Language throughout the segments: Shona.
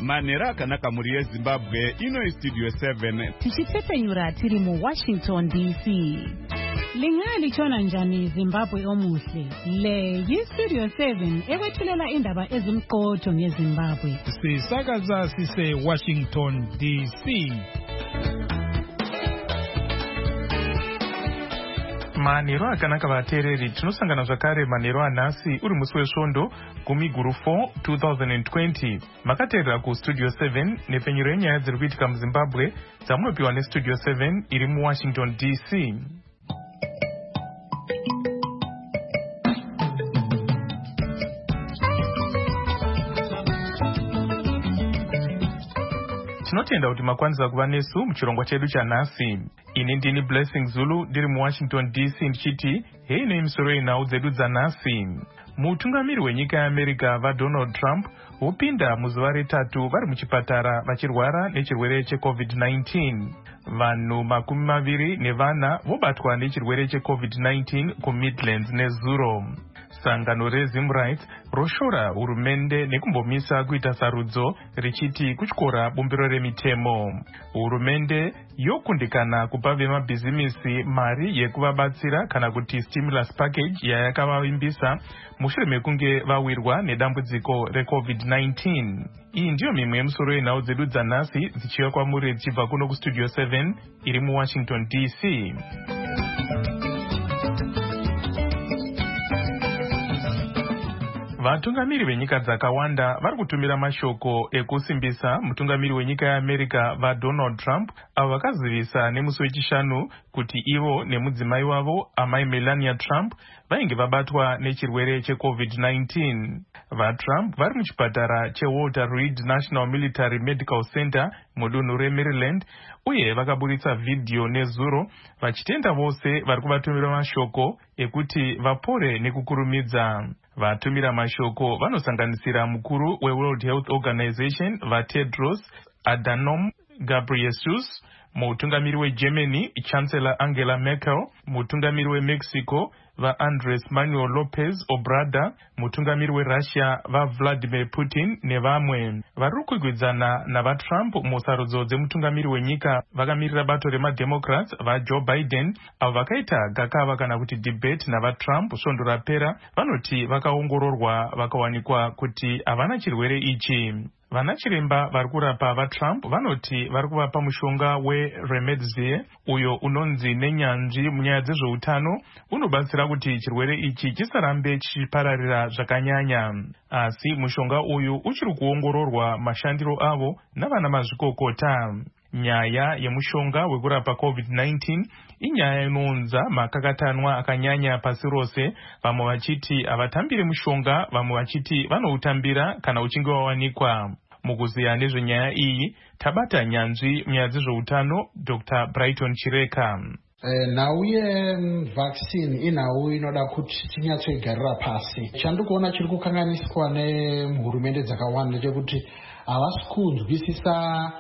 manhero akanaka muri yezimbabwe. Ino Studio 7 tichitepfenyura tiri mu Washington DC. Lingali chona njani Zimbabwe omuhle. Le yi-Studio 7 ekwethulela indaba ezimqotho ngeZimbabwe. Sisakaza sise Washington DC. Manhero akanaka vateereri, tinosangana zvakare manhero anhasi uri musi wesvondo 10/4 2020. Makateerera kuStudio 7 nepfenyuro yenyaya dziri kuitika muZimbabwe dzamunopiwa neStudio 7 iri muWashington DC. Tinotenda kuti makwanisa kuva nesu muchirongwa chedu chanhasi. Ini ndini Blessing Zulu ndiri muWashington DC ndichiti hei nemisoro yenhau dzedu dzanhasi. Mutungamiri wenyika yeAmerica vaDonald Trump vopinda muzuva retatu vari muchipatara vachirwara nechirwere cheCovid-19. Vanhu 24 vobatwa nechirwere cheCovid-19 kuMidlands neZuro. Sangano reZimRights roshora hurumende nekumbomisa kuita sarudzo richiti kutyora bumbiro remitemo. Hurumende yokundikana kupa vemabhizimisi mari yekuvabatsira kana kuti stimulus package yayakavavimbisa mushure mekunge vawirwa nedambudziko reCovid-19. Iyi ndiyo mimwe yemisoro yenhau dzedu dzanhasi dzichiuya kwamuri dzichibva kuno kuStudio 7 iri muWashington DC. Vatungamiri venyika dzakawanda vari kutumira mashoko ekusimbisa mutungamiri wenyika yeAmerica vaDonald Trump avo vakazivisa nemusi wechishanu kuti ivo nemudzimai wavo amai Melania Trump vainge vabatwa nechirwere cheCovid-19. VaTrump vari muchipatara cheWalter Reed National Military Medical Center mudunhu reMaryland uye vakaburitsa vhidhiyo nezuro vachitenda vose vari kuvatumira mashoko ekuti vapore nekukurumidza. Vatumira mashoko vanosanganisira mukuru weWorld Health Organization vaTedros Adhanom Ghebreyesus, mutungamiri weGermany Chancellor Angela Merkel, mutungamiri weMexico vaAndres Manuel Lopez Obrador, mutungamiri weRussia vaVladimir Putin nevamwe. Vari kukwikwidzana navaTrump musarudzo dzemutungamiri wenyika vakamirira bato remademocrats vaJoe Biden avo vakaita gakava kana kuti debate navaTrump svondo rapera vanoti vakaongororwa vakawanikwa kuti havana chirwere ichi. Vana chiremba vari kurapa vaTrump vanoti vari kuvapa mushonga weRemdesivir uyo unonzi nenyanzvi munyaya dzezveutano unobatsira kuti chirwere ichi chisarambe chichipararira zvakanyanya. Asi mushonga uyu uchiri kuongororwa mashandiro avo navana mazvikokota. Nyaya yemushonga wekurapa COVID-19 inyaya inounza makakatanwa akanyanya pasi rose, vamwe vachiti havatambiri mushonga, vamwe vachiti vanoutambira kana uchinge wawanikwa. Mukuziya nezvenyaya iyi tabata nyanzvi munyaya dzezveutano Dr. Brighton Chireka. Nhau yevaccine inhau inoda kuti tinyatsoigarira pasi. Chandikuona chiri kukanganiswa nehurumende dzakawanda chekuti havasi kunzwisisa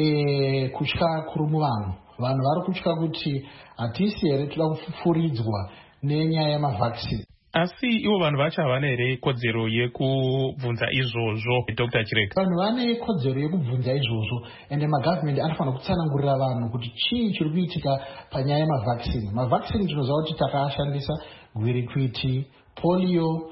kutya kuri muvanhu. Vanhu vari kutya kuti hatisi here toda kufuridzwa nenyaya yemavhaccine. Asi ivo vanhu vacho havana here kodzero yekubvunza izvozvo, Dr. Chireka? Vanhu vane kodzero yekubvunza izvozvo, ende magavhmendi anofanira kutsanangurira vanhu kuti chii chiri kuitika panyaya yemavhaccine. Mavhaccine tinoziva kuti takaashandisa gwirikwiti, polio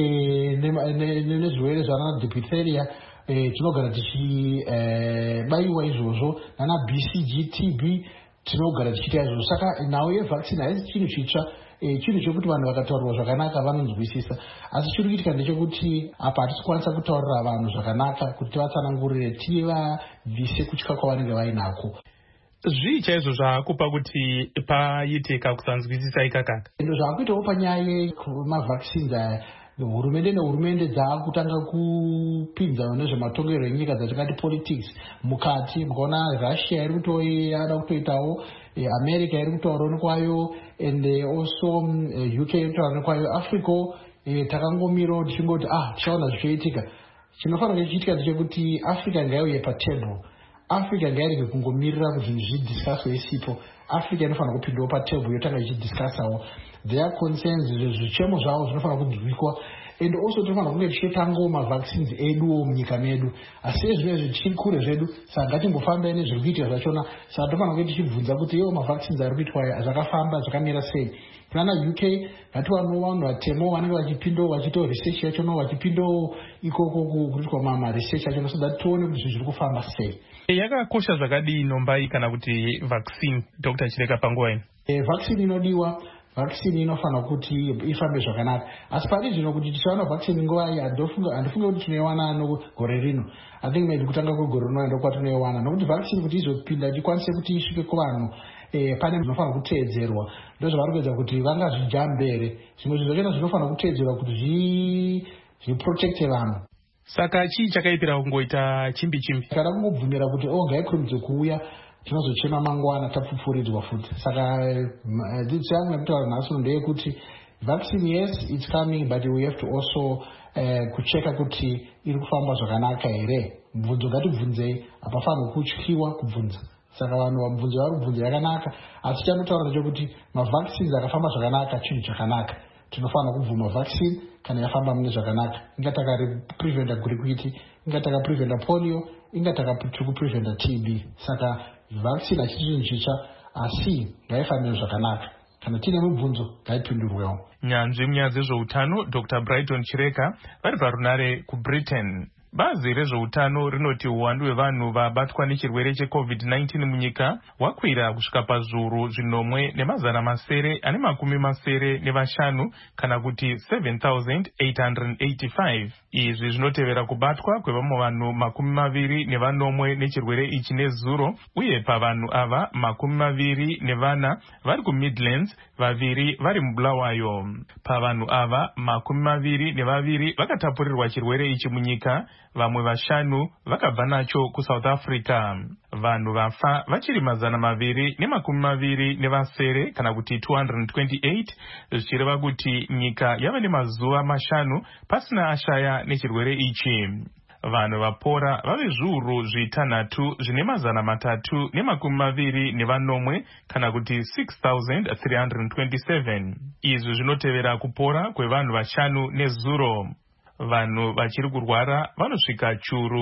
nezvirwere zvana diphtheria. Tinogara tichibaiwa izvozvo nana BCG, TB tinogara tichiita izvozvo. Saka nhau yevaccine haisi chinhu chitsva, chinhu chekuti vanhu vakataurirwa zvakanaka vanonzwisisa. Asi chiri kuitika ndechekuti apa hatisi kukwanisa kutaurira vanhu zvakanaka kuti tivatsanangurire, tivabvise kutya kwavanenge vainako. Zvii chaizvo zvaakupa kuti paitika kusanzwisisa ikakaka? Zvaakuitawo panyaya yemavaccines aya. Hurumende nehurumende dzaakutanga kupinza nezvematongerwo enyika dzatingati politics mukati. Mukaona Russia iri kutoyada kutoitawo, America iri kutaurawo nekwayo, and also UK iri kutaura nekwayo. Africa takangomirawo tichingoti tichaona zvichiitika. Chinofanira chichiitika ndechekuti Africa ngaiuye patable. Africa ngairege kungomirira kuti zvidiscusswe isipo. Africa inofanira kupindawo patable yotanga ichidiscussawo their concerns, zvichemo zvavo zvinofanira kunzwikwa. and also tofanira kunge tichitangawo mavaccines eduwo munyika medu. Asi ezvinezvi tichiri kure zvedu, saka ngatimbofambai nezviri kuitika zvachona. Saka tofanira kunge tichibvunza kuti iwo mavaccines ari kuitwa aya zvakafamba zvakamira sei. Kuna UK ngatiwanawo vanhu vatemo vanenge vachipindawo vachiitawo research yachona, vachipindawo ikoko kuitwa research yachona, so that tione kuti zvinhu zviri kufamba sei. Yakakosha zvakadii nombai kana kuti vaccine, Dr. Chireka panguva ino? Vaccine inodiwa, vaccine inofanira kuti ifambe zvakanaka. Asi pari zvino kuti tichawana vaccine nguva iyi handifunge kuti tinoiwana gore rino. I think maybe kutanga kwegore rino ndo kwatinoiwana, nokuti vaccine kuti izopinda ikwanise kuti isvike kuvanhu pane zvinofanira kuteedzerwa. Ndozvavari kuedza kuti vangazvijambere. Zvimwe zvinhu zvachona zvinofanira kuteedzerwa kuti zviprotecte vanhu. Saka chii chakaipira kungoita chimbi-chimbi? Kada kungobvumira kuti ngaikurumidze kuuya, tinozochema mangwana tapfupfuridzwa futi. Saka dzidzo yangu yekutaura nhasi ndeyekuti vaccine, yes, it's coming, but we have to also kucheka kuti iri kufamba zvakanaka here. Mubvunzo ngatibvunzei, hapafanirwi kutyiwa kubvunza. Saka vanhu vamubvunzo vari kubvunza yakanaka, asi chanotaura ndechekuti mavaccines akafamba zvakanaka chinhu chakanaka. Tinofanira kubvuma vaccine kana yafamba mune zvakanaka. Inga takapreventa gwirikwiti, inga takapreventa polio, inga takapreventa TB. Saka vaccine hachisi chinhu chicha, asi ngaifambire zvakanaka. Kana tine mibvunzo ngaipindurwewo. Nyanzvi munyaya dzezveutano Dr. Brighton Chireka vari parunare kuBritain. Bazi rezveutano rinoti uwandu hwevanhu vabatwa nechirwere cheCovid-19 munyika hwakwira kusvika pazviuru 1,985 kana kuti 7,885. Izvi zvinotevera kubatwa kwevamwe vanhu 24 nechirwere ichi nezuro, uye pavanhu ava 24 vari kuMidlands, 2 vari muBulawayo. Pavanhu ava 22 vakatapurirwa chirwere ichi munyika, vamwe 5 vakabva nacho kuSouth Africa. Vanhu vafa vachiri 227 kana kuti 228, zvichireva kuti nyika yava nemazuva 5 pasina ashaya nechirwere ichi. Vanhu vapora vave zviuru 3,320 kana kuti 6,327. Izvi zvinotevera kupora kwevanhu 5 nezuro. Vanhu vachiri kurwara vanosvika churu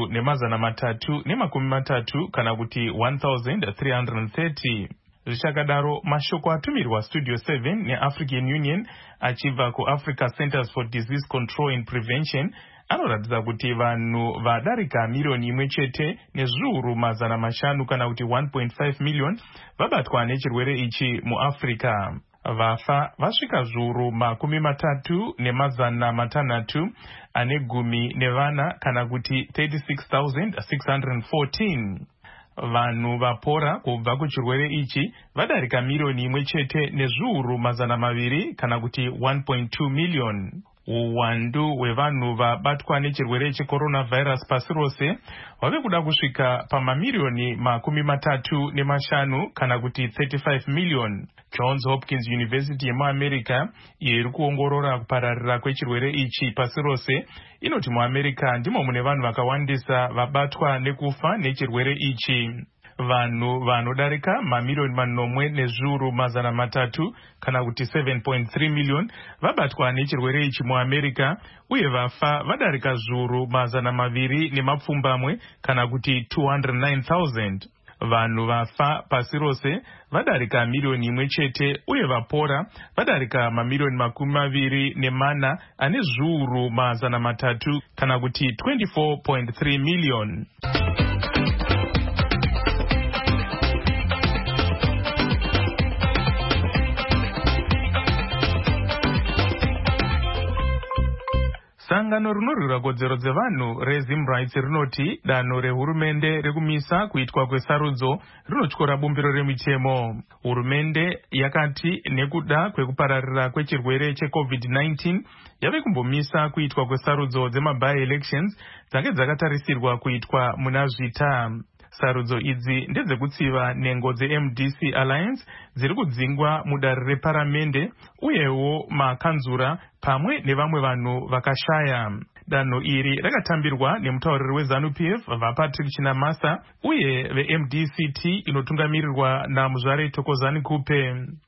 330 kana kuti 1,330. Zvichakadaro, mashoko atumirwa Studio 7 neAfrican Union achibva kuAfrica Centers for Disease Control and Prevention anoratidza kuti vanhu vadarika miriyoni 1 nezviuru 500 kana kuti 1.5 million vabatwa nechirwere ichi muAfrica. Vafa vasvika zviuru 33,600 ane 10 kana kuti 36,614. Vanhu vapora kubva kuchirwere ichi vadarika miriyoni 1 nezviuru 200 kana kuti 1.2 million. Uwandu hwevanhu vabatwa nechirwere checoronavirus pasi rose hwave kuda kusvika pamamiriyoni 35 kana kuti 35 million. Johns Hopkins University yemuAmerica iyo iri kuongorora kupararira kwechirwere ichi pasi rose inoti muAmerica ndimo mune vanhu vakawandisa vabatwa nekufa nechirwere ichi. Vanhu vanodarika mamiriyoni 1 nezviuru 300 kana kuti 7.3 million vabatwa nechirwere ichi muAmerica, uye vafa vadarika zviuru 200 kana kuti 209,000. Vanhu vafa pasi rose vadarika miriyoni 1 uye vapora vadarika mamiriyoni 24 ane zviuru 300 kana kuti 24.3 million. Sangano rinorwira kodzero dzevanhu reZim Rights rinoti danho rehurumende rekumisa kuitwa kwesarudzo rinotyora bumbiro remitemo. Hurumende yakati nekuda kwekupararira kwechirwere cheCovid-19 yave kumbomisa kuitwa kwesarudzo dzemaby elections dzange dzakatarisirwa kuitwa muna Zvita. Sarudzo idzi ndedzekutsiva nhengo dzeMDC Alliance dziri kudzingwa mudare reparamende uyewo makanzura pamwe nevamwe vanhu vakashaya. Danho iri rakatambirwa nemutauriri weZANU-PF vaPatrick Chinamasa uye veMDCT inotungamirirwa naMuzvare Thokozani Kupe.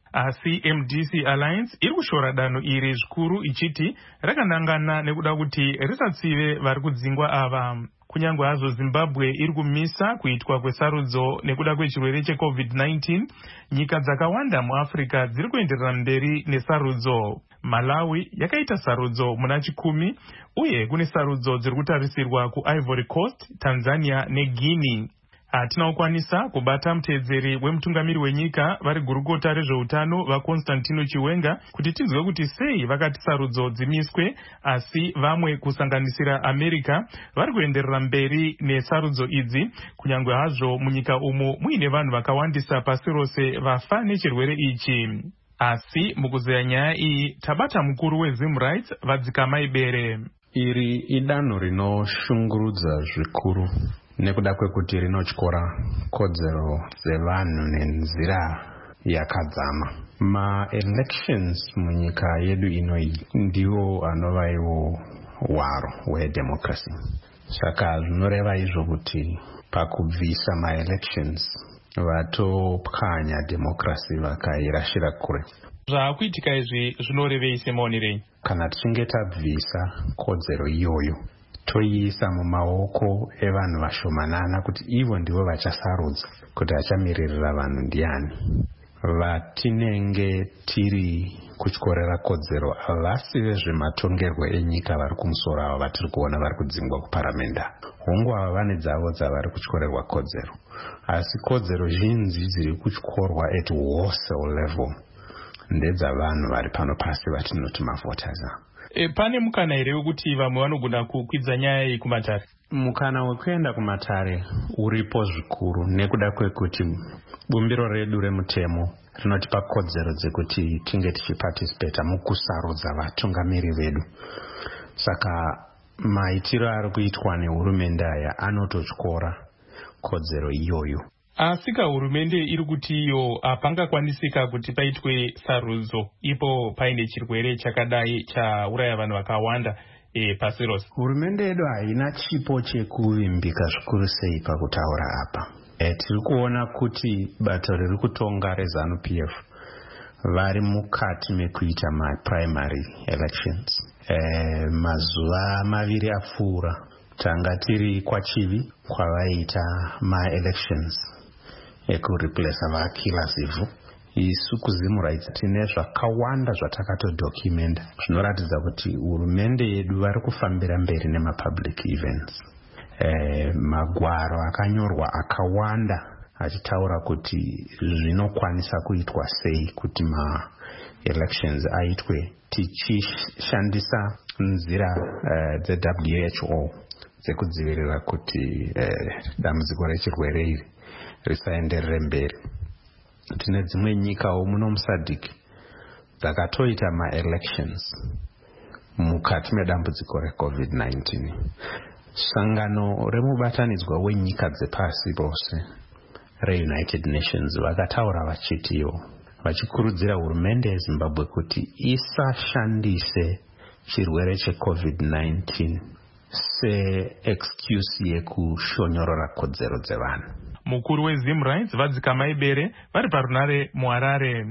Asi MDC Alliance iri kushora danho iri zvikuru ichiti rakanangana nekuda kuti risatsive vari kudzingwa ava. Kunyange hazvo Zimbabwe iri kumisa kuitwa kwesarudzo nekuda kwechirwere cheCovid-19, nyika dzakawanda muAfrica dziri kuenderera mberi nesarudzo. Malawi yakaita sarudzo muna 10 uye kune sarudzo dziri kutarisirwa kuIvory Coast, Tanzania neGuinea. Hatina kukwanisa kubata mutedzeri wemutungamiri wenyika vari gurukota rezveutano vaConstantino Chiwenga kuti tinzwe kuti sei vakati sarudzo dzimiswe, asi vamwe kusanganisira America vari kuenderera mberi nesarudzo idzi, kunyange hazvo munyika umu muine vanhu vakawandisa pasi rose vafa nechirwere ichi. Asi mukuzeya nyaya iyi tabata mukuru weZimRights Vadzikama Ibere. Iri idanho rinoshungurudza zvikuru nekuda kwekuti rinotyora kodzero dzevanhu nenzira yakadzama. Ma-elections munyika yedu inoyi ndiwo anova iwo hwaro hwedemocracy. Saka zvinoreva izvo kuti pakubvisa ma-elections vatopwanya democracy vakairashira kure. Zvaakuitika izvi zvinorevei semaonerei? Kana tichinge tabvisa kodzero iyoyo toiisa mumaoko evanhu vashomanana kuti ivo ndivo vachasarudza kuti achamiririra vanhu ndiani. Vatinenge tiri kutyorera kodzero havasi vezvematongerwo enyika vari kumusoro ava vatiri kuona vari kudzingwa kuparamenda. Hongu ava vane dzavo dzavari kutyorerwa kodzero, asi kodzero zhinji dziri kutyorwa at wholesale level ndedzavanhu vari pano pasi vatinoti mavoters. Pane mukana here wekuti vamwe vanogona kukwidza nyaya iyi kumatare? Mukana wekuenda kumatare uripo zvikuru nekuda kwekuti bumbiro redu remutemo rinotipa kodzero dzekuti tinge tichipatisipeta mukusarudza vatungamiri vedu. Saka maitiro ari kuitwa nehurumende aya anototyora kodzero iyoyo. Asika hurumende iri kuti iyo hapangakwanisika kuti paitwe sarudzo ipo paine chirwere chakadai chauraya vanhu vakawanda pasi rose. Hurumende yedu haina chipo chekuvimbika zvikuru sei pakutaura apa. Tiri kuona kuti bato riri kutonga reZANU-PF vari mukati mekuita ma-primary elections. Mazuva maviri apfuura tanga tiri kwachivi kwavaita ma-elections ekureplace vakila zivhu. Isu kuZimRights tine zvakawanda zvatakatodocumenta zvinoratidza kuti hurumende yedu vari kufambira mberi nemapublic events. Magwaro akanyorwa akawanda achitaura kuti zvinokwanisa kuitwa sei kuti ma-elections aitwe tichishandisa nzira dzeWHO dzekudzivirira kuti dambudziko rechirwere iri risaenderere mberi. Tine dzimwe nyikawo muno muSADC dzakatoita ma-elections mukati medambudziko reCovid-19. Sangano remubatanidzwa wenyika dzepasi rose reUnited Nations vakataura vachitiwo vachikurudzira hurumende yeZimbabwe kuti isashandise chirwere cheCovid-19 se-excuse yekushonyorora kodzero dzevanhu. Mukuru weZimRights Vadzikama Ibere vari parunare muHarare.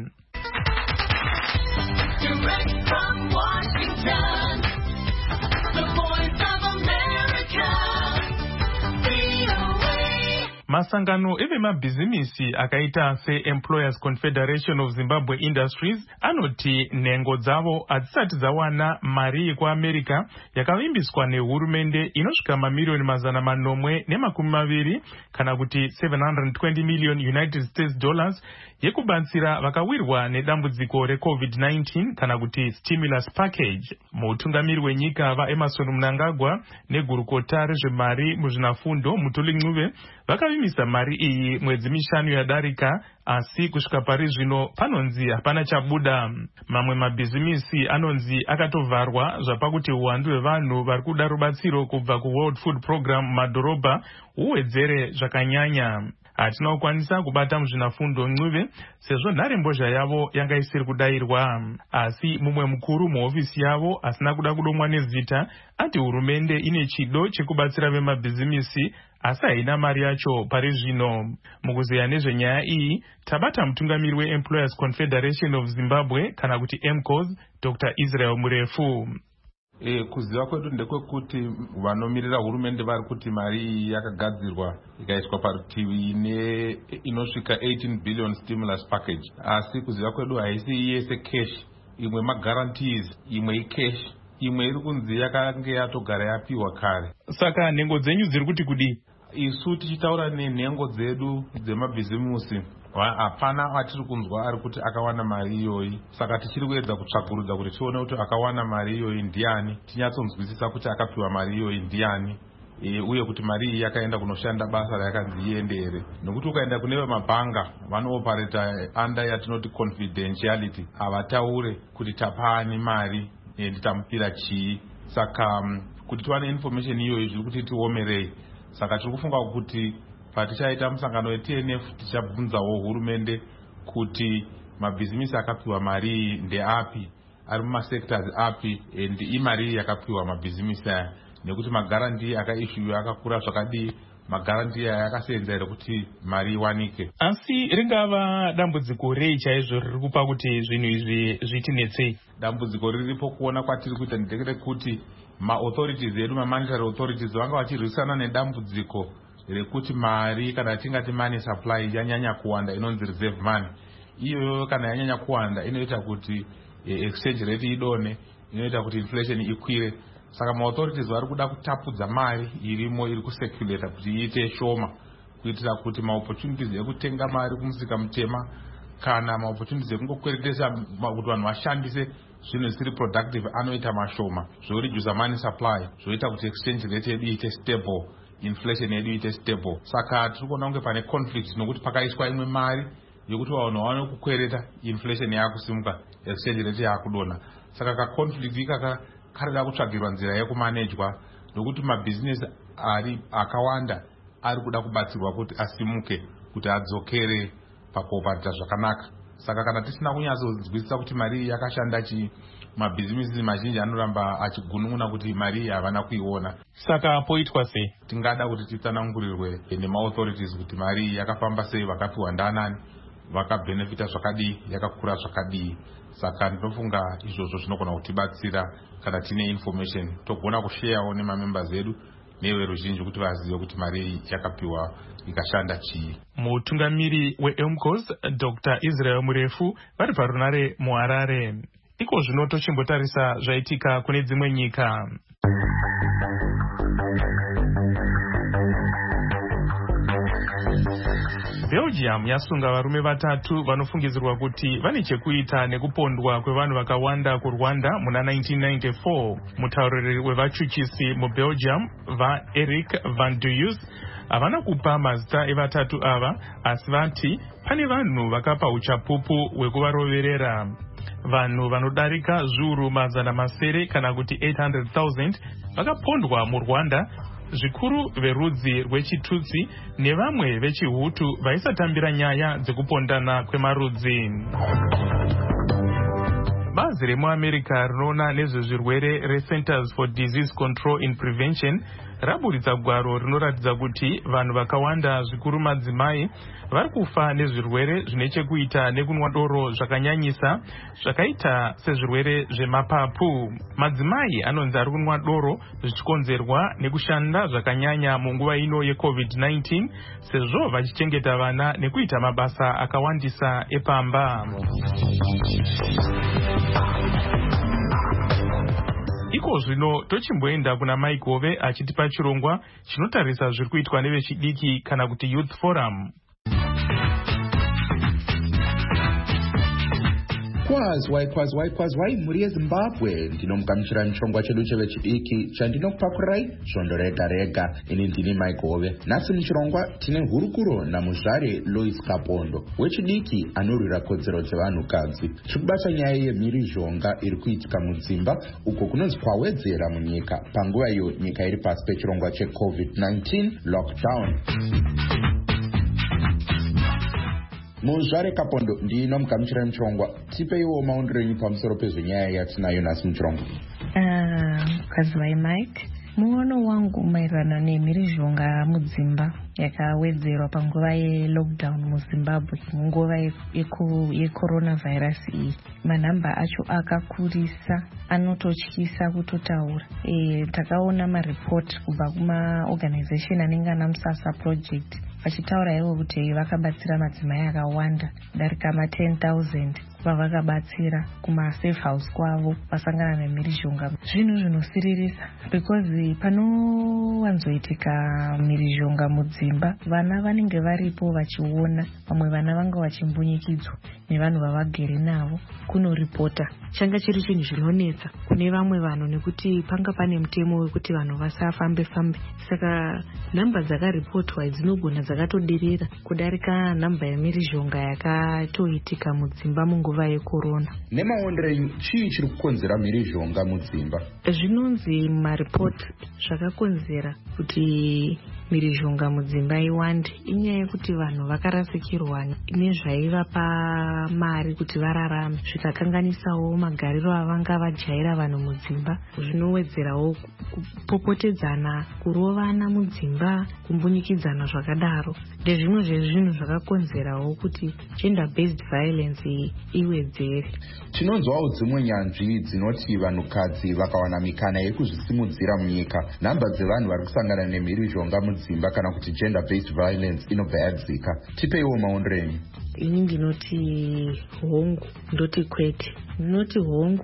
Masangano evemabhizimisi akaita seEmployers Confederation of Zimbabwe Industries anoti nhengo dzavo hadzisati dzawana mari yekuAmerica yakavimbiswa nehurumende inosvika mamirioni 920 kana kuti $720 million United States dollars yekubatsira vakawirwa nedambudziko reCovid-19 kana kuti stimulus package. Mutungamiri wenyika vaEmmerson Mnangagwa negurukota rezvemari muzvinafundo Mutuli Ncube vakavimisa mari iyi mwedzi 5 yadarika, asi kusvika pari zvino panonzi hapana chabuda. Mamwe mabhizimisi anonzi akatovharwa zvapakuti uwandu hwevanhu vari kuda rubatsiro kubva kuWorld Food Program mumadhorobha huwedzere zvakanyanya. Hatina kukwanisa kubata muzvinafundo Ncube sezvo nharembozha yavo yanga isiri kudayirwa, asi mumwe mukuru muhofisi yavo asina kuda kudomwa nezita ati hurumende ine chido chekubatsira vemabhizimisi asi haina mari yacho pari zvino. Mukuzeya nezvenyaya iyi tabata mutungamiri weEmployers Confederation of Zimbabwe kana kuti EMCOS Dr. Israel Murefu. Kuziva kwedu ndekwekuti vanomirira hurumende vari kuti mari yakagadzirwa ikaiswa parutivi inosvika 18 billion stimulus package, asi kuziva kwedu haisi yese cash, imwe magarantees, imwe icash, imwe iri kunzi yakange yatogara yapiwa kare. Saka nhengo dzenyu dziri kuti kudi? Isu tichitaura nenhengo dzedu dzemabhizimusi, hapana atiri kunzwa ari kuti akawana mari iyoyi. Saka tichiri kuedza kutsvakurudza kuti tione kuti akawana mari iyoyi ndiani, tinyatsonzwisisa kuti akapiwa mari iyoyi ndiani, uye kuti mari iyi yakaenda kunoshanda basa rayakanzi iende here. Nokuti ukaenda kune vemabhanga vanoopareta under yatinoti confidentiality, havataure kuti tapani mari nditamupira chii. Saka kuti tiwane information iyoyi zviri kuti tiomerei. Saka tiri kufunga kuti patichaita musangano weTNF tichabvunzawo hurumende kuti mabhizimisi akapiwa mari ndeapi, ari mumasectors api, and imari yakapiwa mabhizimisi aya, nekuti magaranti akaishiwa akakura zvakadii, magaranti aya akasenza here kuti mari iwanike. Asi ringava dambudziko rei chaizvo riri kupa kuti zvinhu izvi zvitinetsei? Dambudziko riripo kuona kwatiri kuita ndekuti ma-authorities edu, ma-monetary authorities vanga vachirwisana nedambudziko rekuti mari kana tingati money supply yanyanya kuwanda, inonzi reserve money. Iyoyo kana yanyanya kuwanda inoita kuti exchange rate idone, inoita kuti inflation ikwire. Saka ma-authorities vari kuda kutapudza mari irimo iri kucirculate kuti iite shoma, kuitira kuti ma-opportunities ekutenga mari kumusika mutema kana ma-opportunities ekungokweretesa kuti vanhu vashandise zvinhu zvisiri productive anoita mashoma, zvoreduce money supply, zvoita kuti exchange rate yedu iite stable, inflation yedu iite stable. Saka tiri kuona kunge pane conflict, nokuti pakaiswa imwe mari yokuti vanhu vaone kukwereta, inflation yakusimuka, exchange rate yakudona. Saka ka conflict ikaka karida kutsvagirwa nzira yekumanejwa, nokuti mabhizinesi akawanda ari kuda kubatsirwa kuti asimuke, kuti adzokere pakuoparita zvakanaka. Saka kana tisina kunyatsonzwisisa kuti mari yakashanda chii, mabhizinesi mazhinji anoramba achigunun'una kuti mari havana kuiona. Saka poitwa sei? Tingada kuti titsanangurirwe nema-authorities kuti mari yakafamba sei, vakapiwa ndanani, vakabenefita zvakadii, yakakura zvakadii. Saka ndinofunga izvozvo zvinogona kutibatsira kana tine information, togona kusharewo nemamembers edu neveruzhinji kuti vazive kuti mari yakapiwa ikashanda chii. Mutungamiri weEMCOS Dr. Israel Murefu vari parunare muHarare. Iko zvino tochimbotarisa zvaitika kune dzimwe nyika. Belgium yasunga varume vatatu vanofungidzirwa kuti vane chekuita nekupondwa kwevanhu vakawanda kuRwanda muna 1994. Mutauriri wevachuchisi muBelgium vaEric van Duyus havana kupa mazita evatatu ava, asi vati pane vanhu vakapa uchapupu hwekuvaroverera. Vanhu vanodarika zviuru mazana masere kana kuti 800,000 vakapondwa muRwanda, zvikuru verudzi rwechitutsi nevamwe vechihutu vaisatambira nyaya dzekupondana kwemarudzi. Bazi remuAmerica rinoona nezvezvirwere reCenters for Disease Control and Prevention raburitsa gwaro rinoratidza kuti vanhu vakawanda, zvikuru madzimai, vari kufa nezvirwere zvine chekuita nekunwa doro zvakanyanyisa zvakaita sezvirwere zvemapapu. Madzimai anonzi ari kunwa doro zvichikonzerwa nekushanda zvakanyanya munguva ino yeCovid-19, sezvo vachichengeta vana nekuita mabasa akawandisa epamba. Iko zvino tochimboenda kuna Mike Hove achitipa chirongwa chinotarisa zviri kuitwa nevechidiki kana kuti Youth Forum. Kwazwai mhuri yeZimbabwe, ndinomugamuchira chirongwa chedu chevechidiki chandinokupakurai svondo rega rega. Ini ndini Mike Hove. Nhasi muchirongwa tine hurukuro namuzvare Lois Kapondo wechidiki anorwira kodzero dzevanhukadzi. Chikubata nyaya yemhirizhonga iri kuitika mudzimba uko kunonzi kwawedzera munyika panguva iyo nyika iri pasi pechirongwa cheCovid-19 lockdown. Muzvare Kapondo, ndinomugamuchira muchirongwa, tipeiwo maondero enyu pamusoro pezvenyaya yatinayo nhasi muchirongwa. Kwazwai Mike, Muono wangu maererano nemhirizhonga mudzimba yakawedzerwa panguva yelockdown muZimbabwe munguva yecoronavirus iyi. Manhamba acho akakurisa, anototyisa kutotaura. Takaona maripoti kubva kumaorganization anenge ana Musasa project vachitaura ivo kuti vakabatsira madzimai akawanda kudarika 10,000 vavakabatsira kumasafe house kwavo vasangana nemhirizhonga. Zvinhu zvinosiririsa because panowanzoitika mhirizhonga mudzimba, vana vanenge varipo vachiona, vamwe vana vanga vachimbunyikidzwa nevanhu vavagere navo kunoripota. Changa chiri chinhu zvinonetsa kune vamwe vanhu nekuti panga pane mutemo wekuti vanhu vasafambe fambe, saka nhamba dzakaripotwa dzinogona dzakatoderera kudarika nhamba yemhirizhonga yakatoitika mudzimba munguva yekorona. Nemaonero enyu, chii chiri kukonzera mhirizhonga mudzimba? Zvinonzi maripoti zvakakonzera kuti mhirizhonga mudzimba iwande inyaya yekuti vanhu vakarasikirwa nezvaivapa mari kuti vararame, zvikakanganisawo magariro avanga vajaira vanhu mudzimba. Zvinowedzerawo kupopotedzana, kurovana mudzimba, kumbunyikidzana zvakadaro. Ndezvimwe zvezvinhu zvakakonzerawo kuti gender based violence iwedzere. Tinonzwawo dzimwe nyanzvi dzinoti vanhukadzi vakawana mikana yekuzvisimudzira munyika, nhamba dzevanhu vari kusangana nemhirizhonga mudzimba kana kuti gender based violence inobva yadzika. Tipeiwo maonero enyu. Ini ndinoti hongu, ndoti kwete. Ndinoti hongu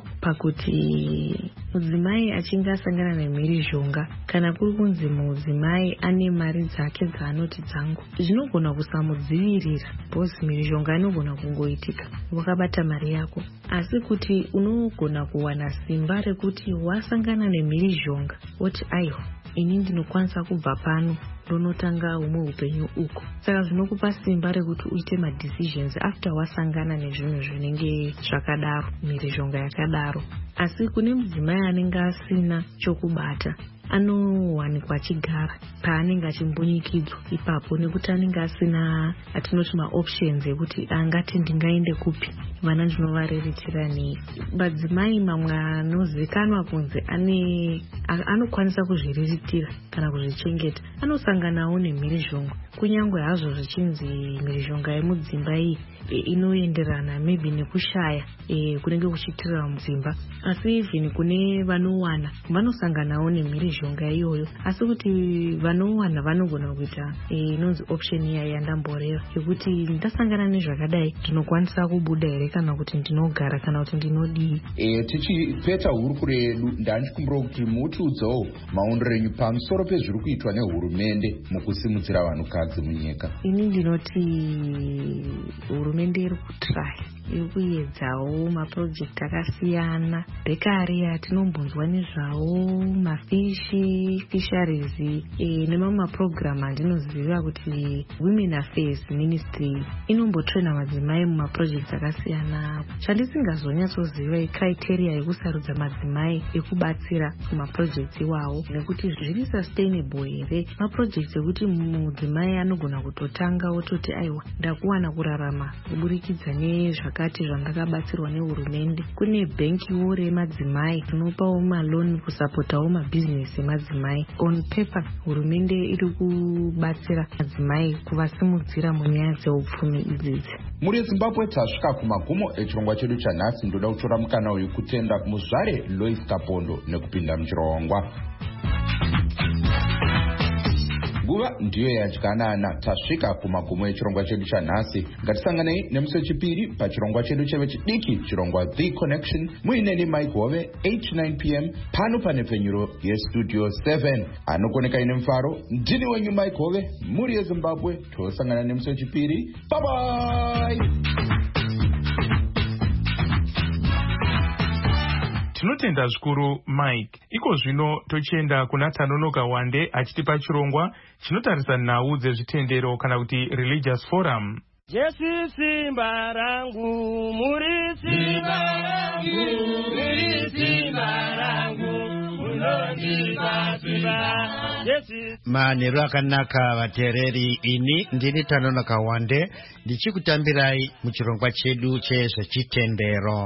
pakuti mudzimai achinge asangana nemhirizhonga, kana kuri kunzi mudzimai ane mari dzake dzaanoti dzangu, zvinogona kusamudzivirira bhozi mhirizhonga inogona kungoitika wakabata mari yako. Asi kuti unogona kuwana simba rekuti wasangana nemhirizhonga woti aiwa, ini ndinokwanisa kubva pano ndonotanga humwe upenyu uko. Saka zvinokupa simba rekuti uite madecisions after wasangana nezvinhu zvinenge zvakadaro, mhirizhonga yakadaro. Asi kune mudzimai anenge asina chokubata, anowanikwa achigara paanenge achimbunyikidzwa ipapo nekuti anenge asina atinoti maoptions ekuti angati ndingaende kupi, vana ndinovareretera nei. Madzimai mamwe anozikanwa kunzi anokwanisa kuzviriritira kana kuzvichengeta anosanganawo nemhirizhonga, kunyange hazvo zvichinzi mhirizhonga yemudzimba iyi inoenderana maybe nekushaya kunenge kuchiitirwa mudzimba. Asi even kune vanowana vanosanganawo nemhirizhonga iyoyo, asi kuti vanowana vanogona kuita inonzi option iya yandamboreva yekuti ndasangana nezvakadai ndinokwanisa kubuda here kana kuti ndinogara kana kuti ndinodii. Tichipeta hurukuro yedu, ndandichikumbira kuti mutiudzewo maonero enyu pamusoro pezviri kuitwa nehurumende mukusimudzira vanhukadzi munyika. Ini ndinoti hurumende iri kutraya, iri kuedzawo maprojekti akasiyana. Bekare atinombonzwa nezvawo fisheries nemamwe maprogramu andinoziva kuti Women Affairs Ministry inombotrena madzimai mumaprojekti akasiyana. Chandisingazonyatsoziva icriteria yekusarudza madzimai ekubatsira kumaprojekti iwawo, nekuti zviri sustainable here maprojekti ekuti mudzimai anogona kutotanga wototi aiwa ndakuwana kurarama kuburikidza nezvakati zvandakabatsirwa nehurumende. Kune bhenkiwo remadzimai rinopawo maloni kusapotawo mabhizinesi emadzimai. On paper hurumende iri kubatsira madzimai kuvasimudzira munyaya dzeupfumi idzidzi. Muri Zimbabwe tasvika kumagumo echirongwa chedu chanhasi. Ndoda kutora mukana uyu kutenda muzvare Lois Kapondo nekupinda muchirongwa. Nguva ndiyo yadyanana. Tasvika kumagumo echirongwa chedu chanhasi. Ngatisanganei nemusi wechipiri pachirongwa chedu chevechidiki, chirongwa The Connection, muineni Mike Hove 8-9 p.m. pano panepfenyuro yestudio 7. Anokoneka ine mufaro, ndini wenyu Mike Hove, muri yeZimbabwe. Tosangana nemusi wechipiri. Bye bye. Tinotenda zvikuru Mike. Iko zvino tochienda kuna Tanonoka Wande achitipa chirongwa chinotarisa nhau dzezvitendero kana kuti religious forum. Jesu simba rangu, muri simba rangu, muri simba rangu, unondipa simba. Manheru akanaka vateereri, ini ndini Tanonoka Wande ndichikutambirai muchirongwa chedu chezvechitendero.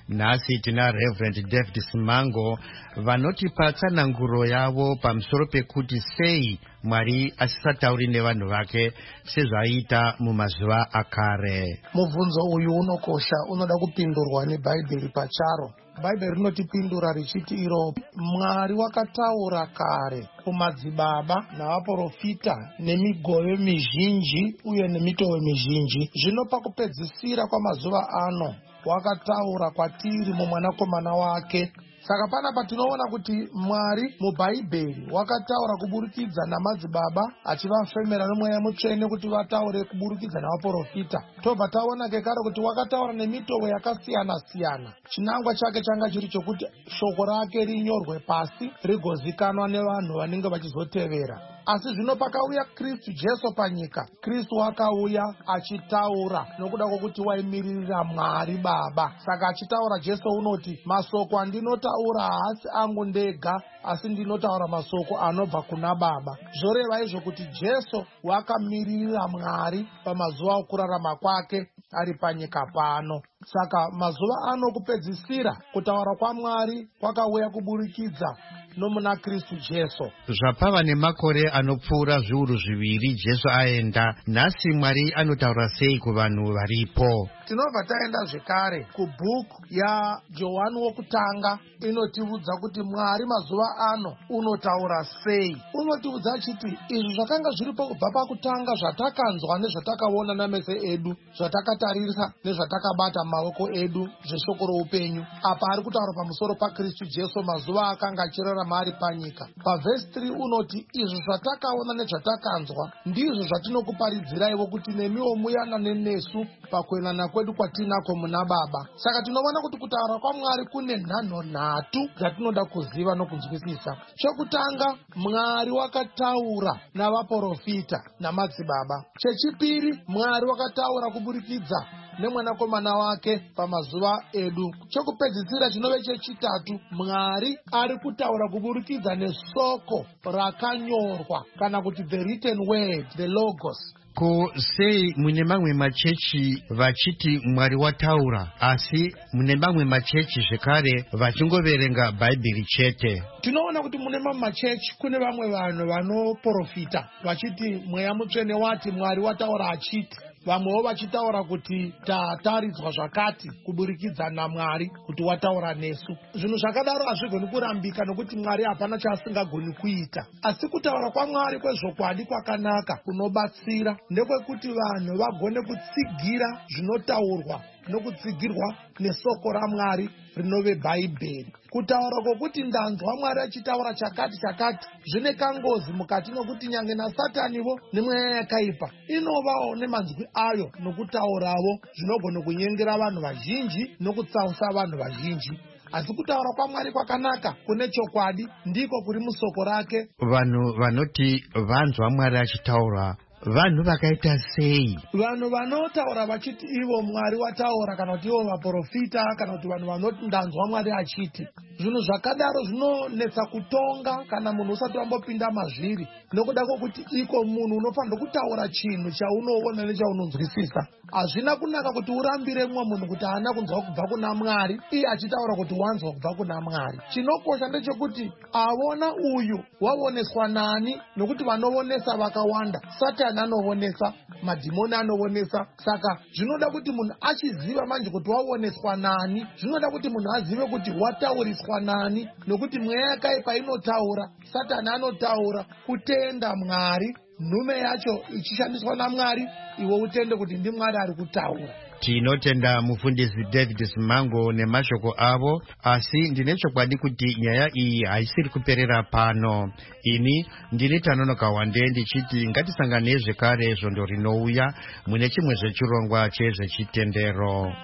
Nhasi tina Reverend David Simango vanotipa tsananguro yavo pamusoro pekuti sei Mwari asisatauri nevanhu vake sezvaita mumazuva akare. Mubvunzo uyu unokosha, unoda kupindurwa neBhaibheri pacharo. Bhaibheri rinotipindura richiti iro Mwari wakataura kare kumadzibaba navaprofita nemigove mizhinji uye nemitoo mizhinji. Zvino pakupedzisira kwamazuva ano wakataura kwatiri mumwanakomana wake. Saka panapa tinoona kuti Mwari muBhaibheri wakataura kuburikidza namadzibaba achivafemera nemweya mutsvene kuti vataure kuburikidza navaprofita. Tobva taona kekare kuti wakataura nemitoo yakasiyana siyana. Chinangwa chake changa chiri chokuti shoko rake rinyorwe pasi rigozikanwa nevanhu vanenge vachizotevera. Asi zvino pakauya Kristu Jesu panyika, Kristu akauya achitaura nokuda kwokuti waimiririra Mwari Baba. Saka achitaura Jesu unoti, masoko andinotaura haasi angu ndega, asi ndinotaura masoko anobva kuna Baba. Zvoreva izvo kuti Jesu wakamiririra Mwari pamazuva okurarama kwake ari panyika pano. Saka mazuva ano kupedzisira kutaura kwaMwari kwakauya kuburikidza nomuna Kristu Jesu. Zvapava nemakore anopfuura zviuru zviviri Jesu aenda, nhasi Mwari anotaura sei kuvanhu varipo? Tinobva taenda zvekare kubhuku yaJohani wokutanga inotiudza kuti Mwari mazuva ano unotaura sei. Unotiudza achiti izvi zvakanga zviripo kubva pakutanga, zvatakanzwa nezvatakaona nameso edu, zvatakatarisa nezvatakabata maoko edu zveshoko roupenyu. Apa ari kutaura pamusoro paKristu Jesu mazuva akanga achirarama ari panyika. Pavhesi 3 unoti izvi zvatakaona nezvatakanzwa ndizvo zvatinokuparidziraiwo kuti nemiwo muyanane nesu pakuendana kwedu kwatinako muna Baba. Saka tinoona kuti kutaura kwaMwari kune nhanho nhatu dzatinoda kuziva nokunzwisisa. Chokutanga, Mwari wakataura navaprofita namadzibaba. Chechipiri, Mwari wakataura kuburikidza nemwanakomana wake pamazuva edu. Chokupedzisira chinove chechitatu, Mwari ari kutaura kuburikidza nesoko rakanyorwa kana kuti the written word, the logos. Ko sei mune mamwe machechi vachiti Mwari wataura, asi mune mamwe machechi zvekare vachingoverenga Bhaibheri chete? Tinoona kuti mune mamwe machechi kune vamwe vanhu vanoprofita vachiti mweya mutsvene wati Mwari wataura achiti. Vamwewo vachitaura kuti tataridzwa zvakati kuburikidza naMwari kuti wataura nesu. Zvinhu zvakadaro hazvigoni kurambika nokuti Mwari hapana chaasingagoni kuita. Asi kutaura kwaMwari kwezvokwadi kwakanaka kunobatsira ndekwekuti vanhu vagone kutsigira zvinotaurwa nokutsigirwa nesoko raMwari rinove Bhaibheri. Kutaura kwokuti ndanzwa Mwari achitaura chakati chakati zvine kangozi mukati nokuti nyange naSatanivo nemweya yakaipa inovawo nemanzwi ayo nokutaurawo zvinogona kunyengera vanhu vazhinji nokutsausa vanhu vazhinji. Asi kutaura kwaMwari kwakanaka kune chokwadi ndiko kuri musoko rake. Vanhu vanoti vanzwa Mwari achitaura vanhu vakaita sei? Vanhu vanotaura vachiti ivo Mwari wataura, kana kuti ivo vaprofita, kana kuti vanhu vanoti ndanzwa Mwari achiti. Zvinhu zvakadaro zvinonetsa kutonga kana munhu usati wambopinda mazviri, nokuda kwokuti iko munhu unofanira kutaura chinhu chaunoona nechaunonzwisisa. Hazvina kunaka kuti urambire mumwe munhu kuti haana kunzwa kubva kuna Mwari iye achitaura kuti wanzwa kubva kuna Mwari. Chinokosha ndechekuti avona uyu waoneswa nani, nokuti vanoonesa vakawanda. Satani anoonesa, madhimoni anoonesa. Saka zvinoda kuti munhu achiziva manje kuti waoneswa nani, zvinoda kuti munhu azive kuti watauriswa nani, nokuti mweya yakaipa inotaura, Satani anotaura. Kutenda Mwari, nhume yacho ichishandiswa naMwari, iwe utende kuti ndiMwari ari kutaura. Tinotenda mufundisi David Simango nemashoko avo, asi ndine chokwadi kuti nyaya iyi haisiri kuperera pano. Ini ndini Tanonoka Wande ndichiti ngatisanganei zvekare zvondo rinouya mune chimwe zvechirongwa chezvechitendero.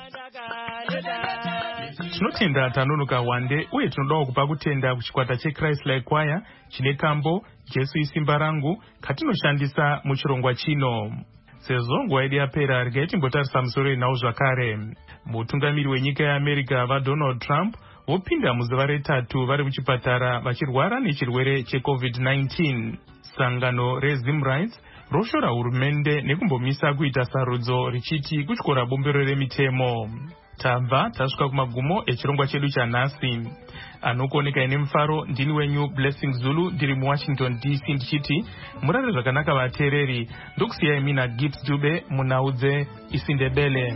Tinotenda Tanonoka Wande uye tinodawo kupa kutenda kuchikwata cheChrist Like Choir chine kambo Jesu isimba rangu katinoshandisa muchirongwa chino. Sezvo nguva yedu yapera regai timbotarisa musoro inawo zvakare. Mutungamiri wenyika yeAmerica vaDonald Trump vopinda muzuva retatu vari kuchipatara vachirwara nechirwere cheCovid-19. Sangano reZimrights roshora hurumende nekumbomisa kuita sarudzo richiti kutyora bombero remitemo. tabva tasvika kumagumo echirongwa chedu chanhasi. Anokuoneka ine mufaro ndini wenyu Blessing Zulu ndiri muWashington DC ndichiti murare zvakanaka vateereri. Ndokusiyai mina Gibbs Dube munaudze isindebele.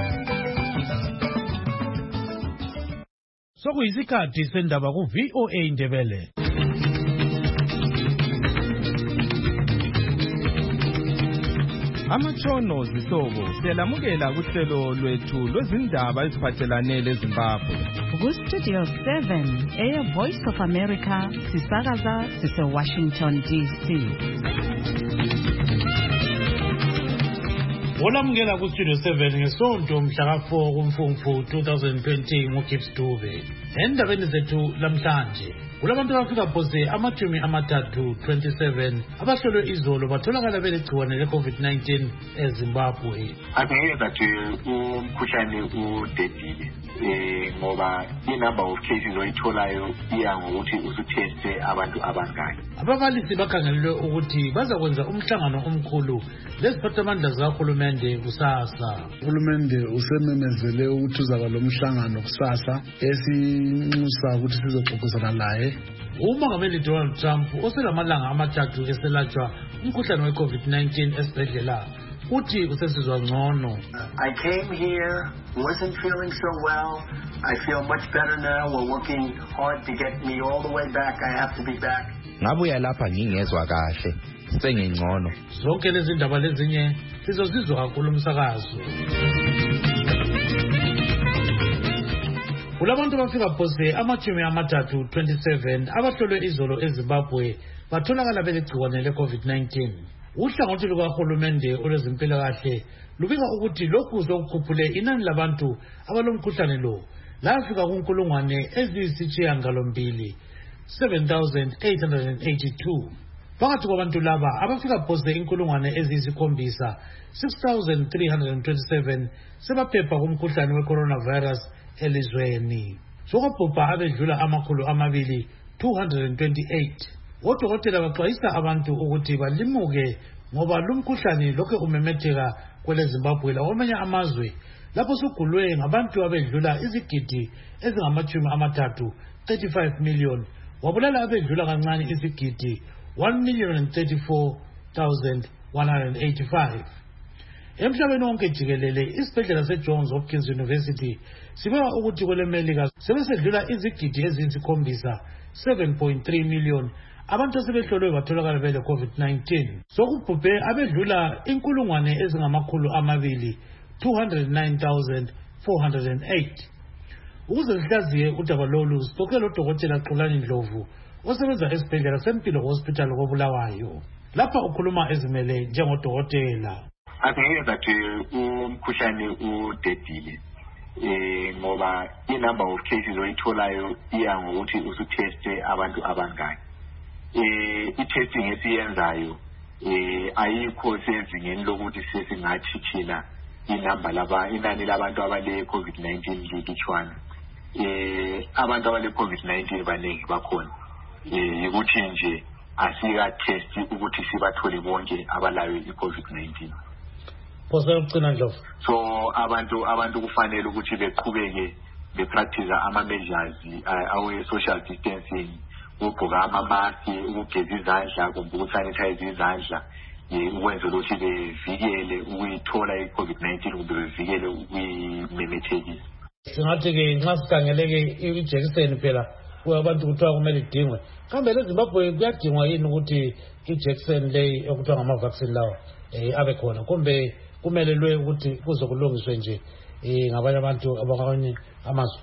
Sokuyisikhathi sendaba ku VOA Indebele. Amatshono zihlobo siyalamukela kuhlelo lwethu lwezindaba eziphathelane leZimbabwe. Ku-Studio 7 eya Voice of America sisakaza sise-Washington DC. Olamukela ku-Studio 7 ngesonto mhla ka-4 kuMfumfu 2020 nguGibbs Dube. Endabeni zethu lamhlanje kulabantu abafika phose 27 abahlolwe izolo batholakala belegciwane le-COVID-19 eZimbabwe. Angeke bathi umkhuhlane udedile ngoba i-number of cases oyitholayo iya ngokuthi usutheste abantu abangaki. Ababalisi bakhangelelwe ukuthi bazakwenza umhlangano omkhulu leziphathamandla zikahulumende kusasa. Uhulumende usememezele ukuthi uzaba lo mhlangano kusasa esinxusa ukuthi sizoxoxisana laye. Umongameli Donald Trump oselamalanga amathathu eselatshwa umkhuhlane we-COVID-19 esibhedlela uthi usesizwa ngcono. I came here, wasn't feeling so well. I feel much better now. We're working hard to get me all the way back. I have to be back. Ngabuya lapha ngingezwa kahle, sengingcono. Zonke lezi ndaba lezinye sizozizwa kakhulu umsakazo. Kulabantu bafika phose 27 abahlolwe izolo eZimbabwe batholakala belegciwane le-COVID-19. Uhlangothi lukahulumende olwezempilakahle lubika ukuthi lokhu sokukhuphule inani labantu abalomkhuhlane lo lafika kunkulungwane eziyisishiyagalombili 7,882. Phakathi kwabantu laba abafika phose inkulungwane eziyisikhombisa 6,327 sebaphepha kumkhuhlane we-coronavirus elizweni. Sokubhubha abedlula 228. Odokotela baxwayisa abantu ukuthi balimuke ngoba lumkhuhlane lokho umemetheka kweleZimbabwe lakwamanye amazwe lapho sugulwe ngabantu abedlula izigidi ezingama-30 35 million wabulala abedlula kancane izigidi 1,034,185. Emhlabeni wonke jikelele isibhedlela seJohns Hopkins University sibeka ukuthi kwelemelika sebesedlula izigidi eziyisikhombisa 7.3 million abantu asebehlolwe batholakala bele COVID-19. Sokubhubhe abedlula inkulungwane ezingama-200 209,408. Ukuze sihlaziye udaba lolu sixoxe lodokotela Xolani Ndlovu osebenza esibhedlela sempilo hospital koBulawayo. Lapha ukhuluma ezimele njengodokotela. Angeke bathi umkhuhlane udedile ngoba i-number of cases oyitholayo iya ngokuthi usutheste abantu abangaki. I-testing esiyenzayo ayikho sezingeni lokuthi sesingathi thina inani labantu abale-COVID-19 lilutshwana. Abantu abale-COVID-19 baningi bakhona. Yikuthi nje asika-testi ukuthi sibathole bonke abalayo i-COVID-19. So abantu kufanele ukuthi beqhubeke bepractice ama-measures awe-social distancing, ukugqoka amamaski, ukugeza izandla kumbe ukusanitize izandla, ukwenzela ukuthi bevikele ukuyithola i-COVID-19 kumbe bevikele ukuyimemethekisa. Singathi-ke nxa sikhangeleke ijekiseni phela abantu kuthiwa kumele idingwe. Kambe leZimbabwe kuyadingwa yini ukuthi ijekiseni leyi okuthiwa ngama-vaccine lawa abe khona kumbe kumelelwe ukuthi kuzokulungiswe nje ngabanye abantu abakwamanye amazwe?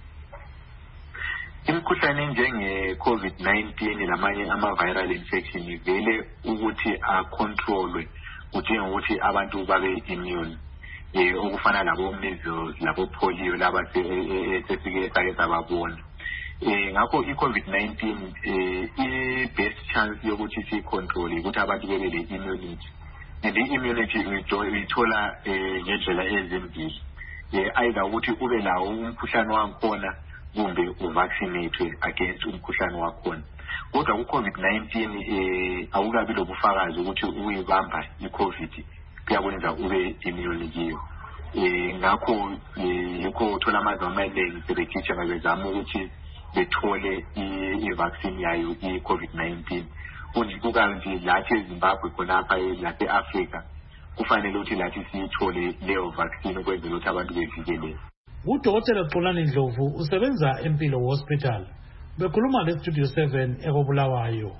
Imikhuhlane njenge-COVID-19 lamanye ama-viral infection vele ukuthi acontrolwe kudinga ukuthi abantu babe immune, okufana labo-measles labo-polio laba sesike sake sababona. Ngakho i-COVID-19 i-best chance yokuthi siyicontrol ukuthi abantu bebe le-immunity, and i-immunity uyithola ngendlela ezimbili, either ukuthi ube lawo umkhuhlane wakhona kumbe uvaccinate against umkhuhlane wakhona. Kodwa ku-COVID-19 awukabi lobufakazi ukuthi uyibamba i-COVID kuyakwenza ube immune kiyo. ngakho yikho uthola amazwe amaningi sebetitsha bezama ukuthi bethole i-vaccine yayo i-COVID-19. Kukanti lathi eZimbabwe khonapha lapha e-Afrika kufanele ukuthi lathi siyithole leyo vaccine ukwenzela ukuthi abantu bevikeleke. Udokotela Xolani Ndlovu usebenza eMpilo Hospital. Bekhuluma leStudio 7 eKobulawayo.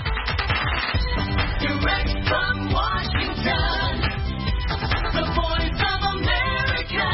Direct from Washington, the Voice of America,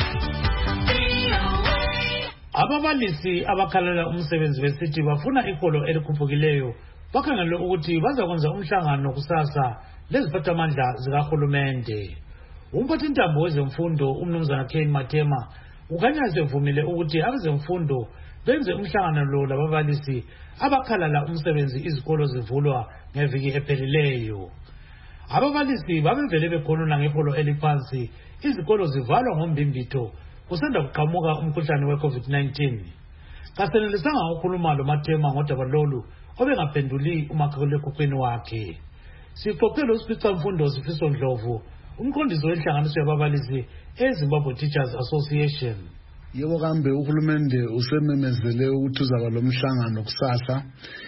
VOA. Ababalisi abakhalela umsebenzi besithi bafuna iholo elikhuphukileyo bakhangele ukuthi bazakwenza umhlangano kusasa leziphathamandla zikahulumende. Umphathintambo wezemfundo umnumzana Ken Matema ukhanya sevumile ukuthi abezemfundo benze umhlangano lo lababalisi abakhalala umsebenzi izikolo zivulwa ngeviki ephelileyo. Ababalisi babevele bekhuluma ngeholo eliphansi izikolo zivalwa ngombimbitho kusanda kuqhamuka umkhuhlane we-COVID-19. Kasenelisanga ukukhuluma lo Matema ngodaba lolu obengaphenduli umakhalekhukhwini wakhe. Sixoxele uSipicamfundo Sifiso Ndlovu, umqondisi wenhlanganiso yababalisi eZimbabwe Teachers Association. Yebo kambe uhulumende usememezele ukuthi uzaba lomhlangano kusasa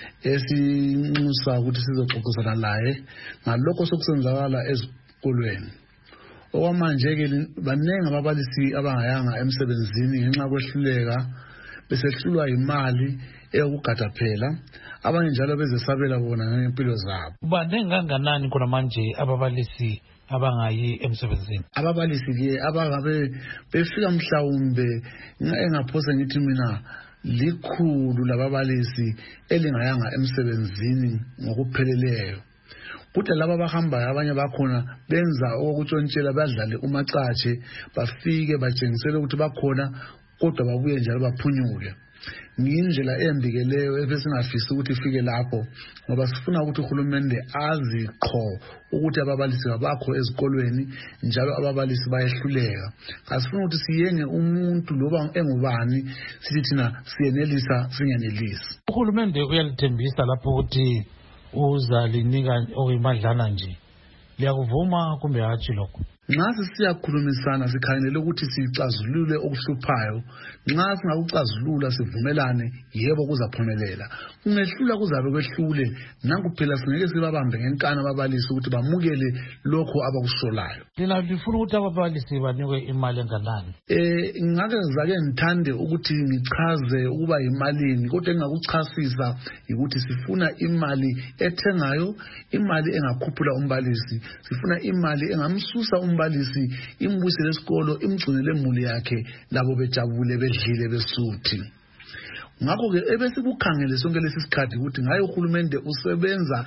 esinxusa ukuthi sizoxoxisana laye ngalokho sokusenzakala ezikolweni. Okwamanje ke baningi ababalisi abangayanga emsebenzini ngenxa kwehluleka besehlulwa imali eyokugada phela, abanye njalo bezesabela bona ngempilo zabo. Baningi kanganani khona manje ababalisi abangayi emsebenzini? Ababalisi ke abangabe befika mhlawumbe engaphose ngithi mina likhulu lababalisi elingayanga emsebenzini ngokupheleleyo. Kuthi laba abahambayo abanye bakhona benza okutshontshela badlale umacatshe bafike batshengisele ukuthi bakhona kodwa babuye njalo baphunyuke. Ngindlela embikeleyo ebesingafisi ukuthi ifike lapho ngoba sifuna ukuthi uhulumende azi qho ukuthi ababalisi abakho ezikolweni njalo ababalisi bayehluleka. Asifuna ukuthi siyenge umuntu loba engubani sithi thina siyenelisa singenelisi. Uhulumende uyalithembisa lapho ukuthi uzalinika okuyimadlana nje. Liyakuvuma kumbe hatshi lokho? Nxa siyakhulumisana sikhangelele ukuthi sicazulule okuhluphayo, nxa singakucazulula sivumelane yebo kuzaphumelela. Kungehlula kuzabe kwehlule nanku phela singeke sibabambe ngenkani ababalisi ukuthi bamukele lokho abakusholayo. Lina lifuna ukuthi ababalisi banikwe imali enganani? Ngake ngizake ngithande ukuthi ngichaze ukuba imalini kodwa engakuchasisa ukuthi sifuna imali ethengayo, imali engakhuphula umbalisi, sifuna imali engamsusa umbalisi imbusele esikolo imgcinele imuli yakhe labo bejabule bedlile besuthi. Ngakho ke ebesikukhangele sonke lesisikhathi ukuthi ngayo uhulumende usebenza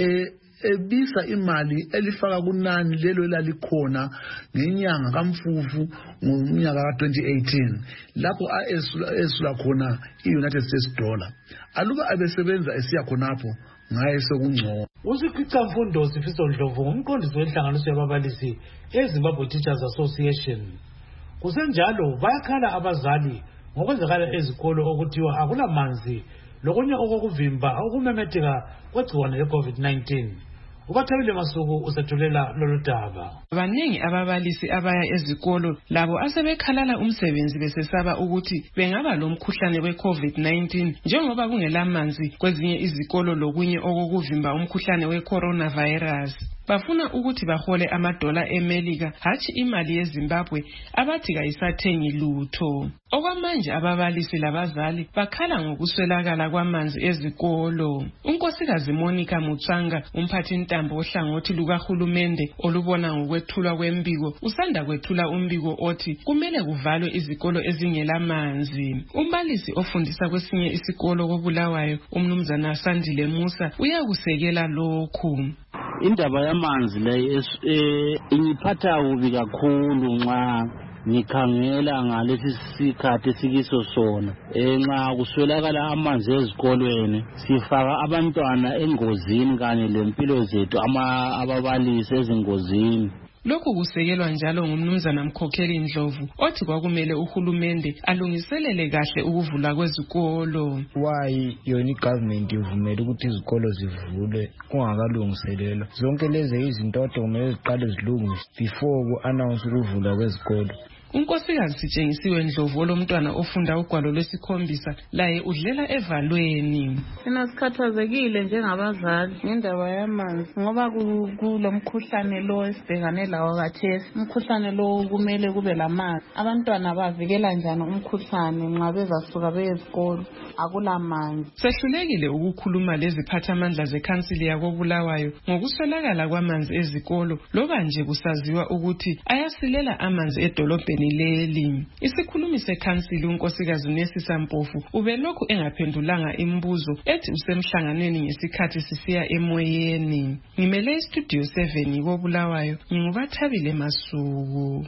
ebisa imali elifaka kunani lelo elalikhona ngenyanga kaMfufu ngomnyaka ka2018 lapho esula khona iUnited States dollar. Aluba abesebenza esiya khonapho ngaye sekungcono. USipicamfundo Sifiso Ndlovu umqondisi wenhlanganiso yababalisi eZimbabwe Teachers Association. Kusenjalo bayakhala abazali ngokwenzakala ezikolo okuthiwa akulamanzi lokunye okokuvimba okumemetheka kwegciwane leCovid-19. Ubathabile Masuku usethulela lolu daba. Baningi ababalisi abaya ezikolo labo asebekhalala umsebenzi besesaba ukuthi bengaba lomkhuhlane weCovid-19 njengoba kungelamanzi kwezinye izikolo lokunye okokuvimba umkhuhlane weCoronavirus. Bafuna ukuthi bahole amadola eMelika hatshi imali yeZimbabwe abathi kayisathengi lutho. Okwamanje ababalisi labazali bakhala ngokuswelakala kwamanzi ezikolo. Unkosikazi Monica Mutsanga umphathintambo ohlangothi lukahulumende olubona ngokwethulwa kwembiko usanda kwethula umbiko othi kumele kuvalwe izikolo ezingelamanzi. Umbalisi ofundisa kwesinye isikolo koBulawayo umnumzana Sandile Musa uyakusekela lokhu. Indaba yamanzi le ingiphatha kubi kakhulu nxa ngikhangela ngalesi sikhathi sikiso sona. Nxa kuswelakala amanzi ezikolweni sifaka abantwana engozini kanye lempilo zethu ababalisi ezingozini. Lokhu kusekelwa njalo ngumnumzana Mkhokheli Ndlovu othi kwakumele uhulumende alungiselele kahle ukuvula kwezikolo. Why yona igovernment ivumela ukuthi izikolo zivulwe kungakalungiselelwa? Zonke lezi izinto kumele ziqale zilungiswe before ku-announce ukuvulwa kwezikolo. Unkosikazi Sitshengisiwe Ndlovu olomntwana ofunda ugwalo lwesikhombisa laye udlela evalweni. Sina sikhathazekile njengabazali ngendaba yamanzi ngoba kulomkhuhlane lo esibhekane lawo khathesi. Umkhuhlane lo kumele kube lamanzi. Abantwana bavikela njani umkhuhlane nxa bezasuka bezikolo akulamanzi? Sehlulekile ukukhuluma leziphathamandla zekhansili yakoBulawayo ngokuswelakala kwamanzi ezikolo loba nje kusaziwa ukuthi ayasilela amanzi edolobheni leli. Isikhulumi sekhansili unkosikazi Nesisa Mpofu ubelokhu engaphendulanga imibuzo ethi usemhlanganweni ngesikhathi sisiya emoyeni. Ngimele istudio 7 koBulawayo ngingubathabile Masuku.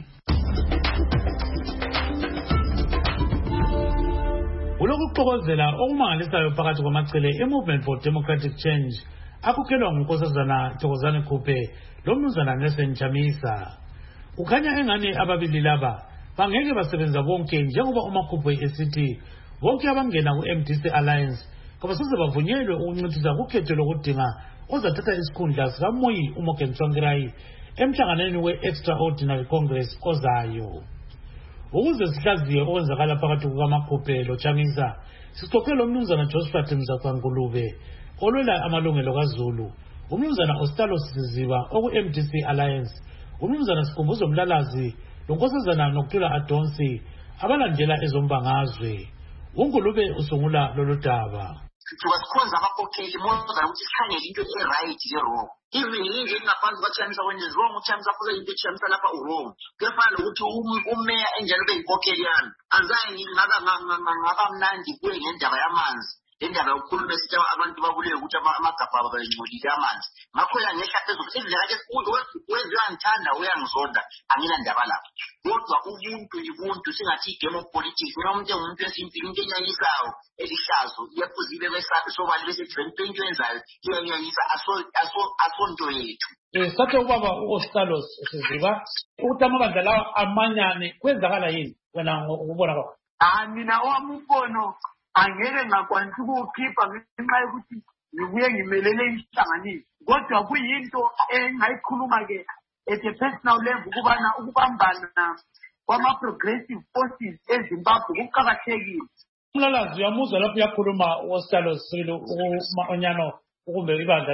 Ulokuxokozela okumangalisayo phakathi kwamacele eMovement for Democratic Change akukhelwa ngunkosazana Thokozani Khuphe lomnumzana Nelson Chamisa. Ukhanya engani ababili laba bangeke basebenza bonke njengoba uMakhuphe esithi bonke abangena ku-MDC Alliance kabaseze bavunyelwe ukuncithisa kukhetho lokudinga ozathatha isikhundla sikaMoyi uMorgan Tsvangirai emhlanganweni we-Extraordinary Congress ozayo. Ukuze sihlaziye okwenzakala phakathi kukaMakhuphe loChamisa sixoxele umnumzana Josephat Mzaqangulube olwela amalungelo kaZulu, umnumzana Ostalo Siziba oku-MDC Alliance, umnumzana Sikhumbuzo Mlalazi lonkosazana Nokuthula Adonsi abalandela ezombangazwe. uNgulube usungula lolu daba. Sikhonza abakhokheli monza ukuthi sikhangele into e-right le-wrong. Even yinje engaphansi kwaChamisa when is wrong, uChamisa kuze into eChamisa lapha u-wrong. Kuyafana nokuthi umeya enjalo beyinkokheli yami. Anzange ngaba mnandi kuye ngendaba yamanzi. Indaba yokukhuluma esithi abantu babulewe ukuthi amagabha abo bayingcolile amanzi. Ngakho yangehla phezulu indlela ke wenziwa ngithanda uyangizonda anginandaba lapho. Kodwa ubuntu singathi game of politics noma umuntu engumuntu esimpilo into enyanyisayo elihlazo iyaphuzile kwesakhe sobali bese 2020 wenzayo iyanyanyisa asonto yethu. Sathe ubaba uOstalos Siziba ukuthi amabandla lawa amanyane kwenzakala yini wena ukubona kwakho? Mina owami umbono angeke ngakwanisa ukukhipha ngenxa yokuthi ngibuye ngimelele inhlanganiso. Kodwa kuyinto engayikhuluma ke at a personal level ukubambana kwama-progressive forces eZimbabwe kuqakathekile. Mlalazi uyamuzwa lapho uyakhuluma uOstalos Onyano ukumbe ibandla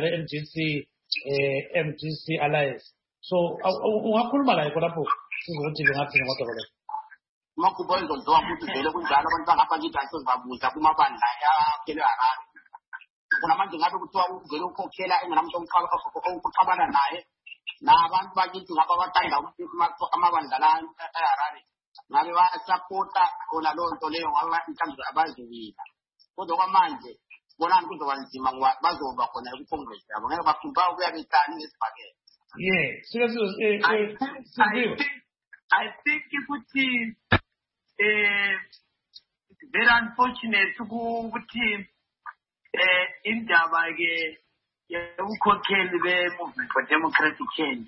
le-MDC Alliance. So ungakhuluma laye khonapho sizokuthi bengathini kodwa kodwa. Makhuphe ngizozwa ukuthi vele kunjalo abantu bangapha ngithi asibabuza kumabandla yaphele Harare. Kunamanje ngabe kuthiwa uvele ukhokhela engenamuntu okuxabana naye. Nabantu bakithi ngapha bathanda ukuthi amabandla la eHarare ngabe bayasapota khona loo nto leyo ngoba mhlawumbe abaziwina. Kodwa kwamanje bonani kuzoba nzima ngoba bazoba khona ku-Congress yabo ngeke bafumba ukuya betani ngesibhakela. I think ukuthi it's very unfortunate ukuthi indaba ke yokukhokheli be-Movement for Democratic Change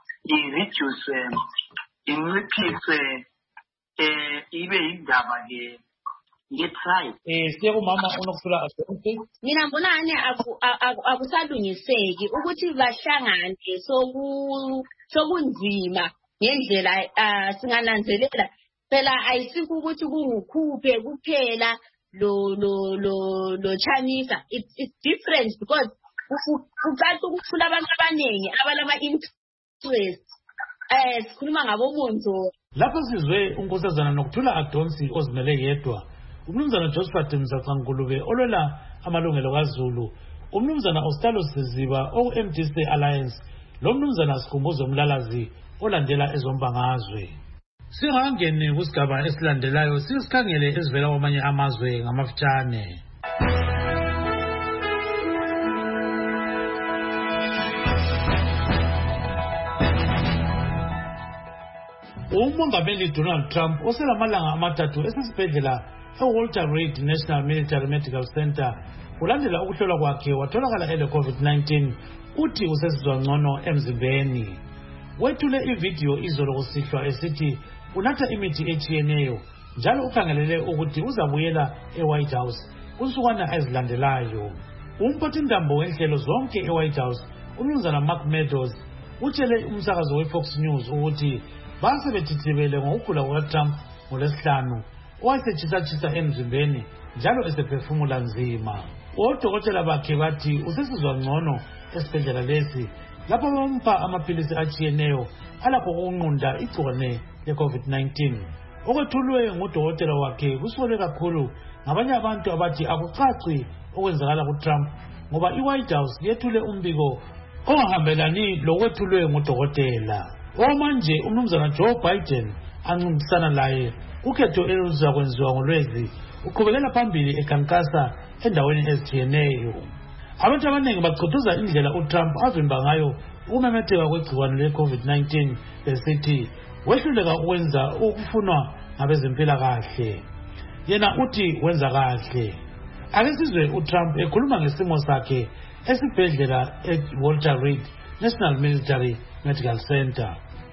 inciphiswe ibe indaba ke nge-tribe. Siyakumama uNokuthula Adonsi. Mina mbonani akusalungiseki ukuthi bahlangane sokunzima ngendlela singananzelela phela ayisikho ukuthi kungukhuphe kuphela lo Chamisa. It's different because ucathi ukuthula abantu abaningi abalama interest sikhuluma ngabo Monzo. Lapho sizwe unkosazana Nokuthula Adonsi ozimele yedwa, umnumzana Josephat Mzaqangulube olwela amalungelo kaZulu, umnumzana Ostalo Siziba oku-MDC Alliance, lo mnumzana Sikhumbuzo Mlalazi olandela ezombangazwe. Singangeni kusigaba esilandelayo sisikhangele esivela kwamanye amazwe ngamafitshane. Umongameli Donald Trump oselamalanga amathathu esesibhedlela eWalter Reed National Military Medical Center ulandela ukuhlolwa kwakhe watholakala ele-COVID-19 uthi usesizwa ngcono emzimbeni. wethule ividiyo izolo kusihlwa esithi unatha imithi etshiyeneyo njalo ukhangelele ukuthi uzabuyela eWhite House kunsukwana ezilandelayo. Umphathintambo wenhlelo zonke eWhite House uMnumzana Mark Meadows utshele umsakazo weFox News ukuthi basebethithibele ngokugula kukaTrump ngoLwesihlanu owayesetshisa emzimbeni njalo esephefumula nzima. Odokotela bakhe bathi usesizwa ngcono esibhedlela lesi lapho bampa amaphilisi atshiyeneyo alapho ukunqunda igcikwane le-COVID-19. Okwethulwe ngudokotela wakhe kusolwe kakhulu ngabanye abantu abathi akucaci okwenzakala kuTrump ngoba iWhite House yethule umbiko ongahambelani lokwethulwe ngudokotela. Omanje uMnumzana Joe Biden ancintisana laye ukhetho eluzakwenziwa ngoLwezi uqhubekela phambili ekhankasa endaweni ezitshiyeneyo. Abantu abaningi bachothoza indlela uTrump avimba ngayo ukumemetheka kwegciwane le-COVID-19 besithi wehluleka ukwenza ukufunwa ngabezempilakahle. Yena uthi wenza kahle. Ake sizwe uTrump ekhuluma ngesimo sakhe esibhedlela eWalter Reed National Military Medical Center.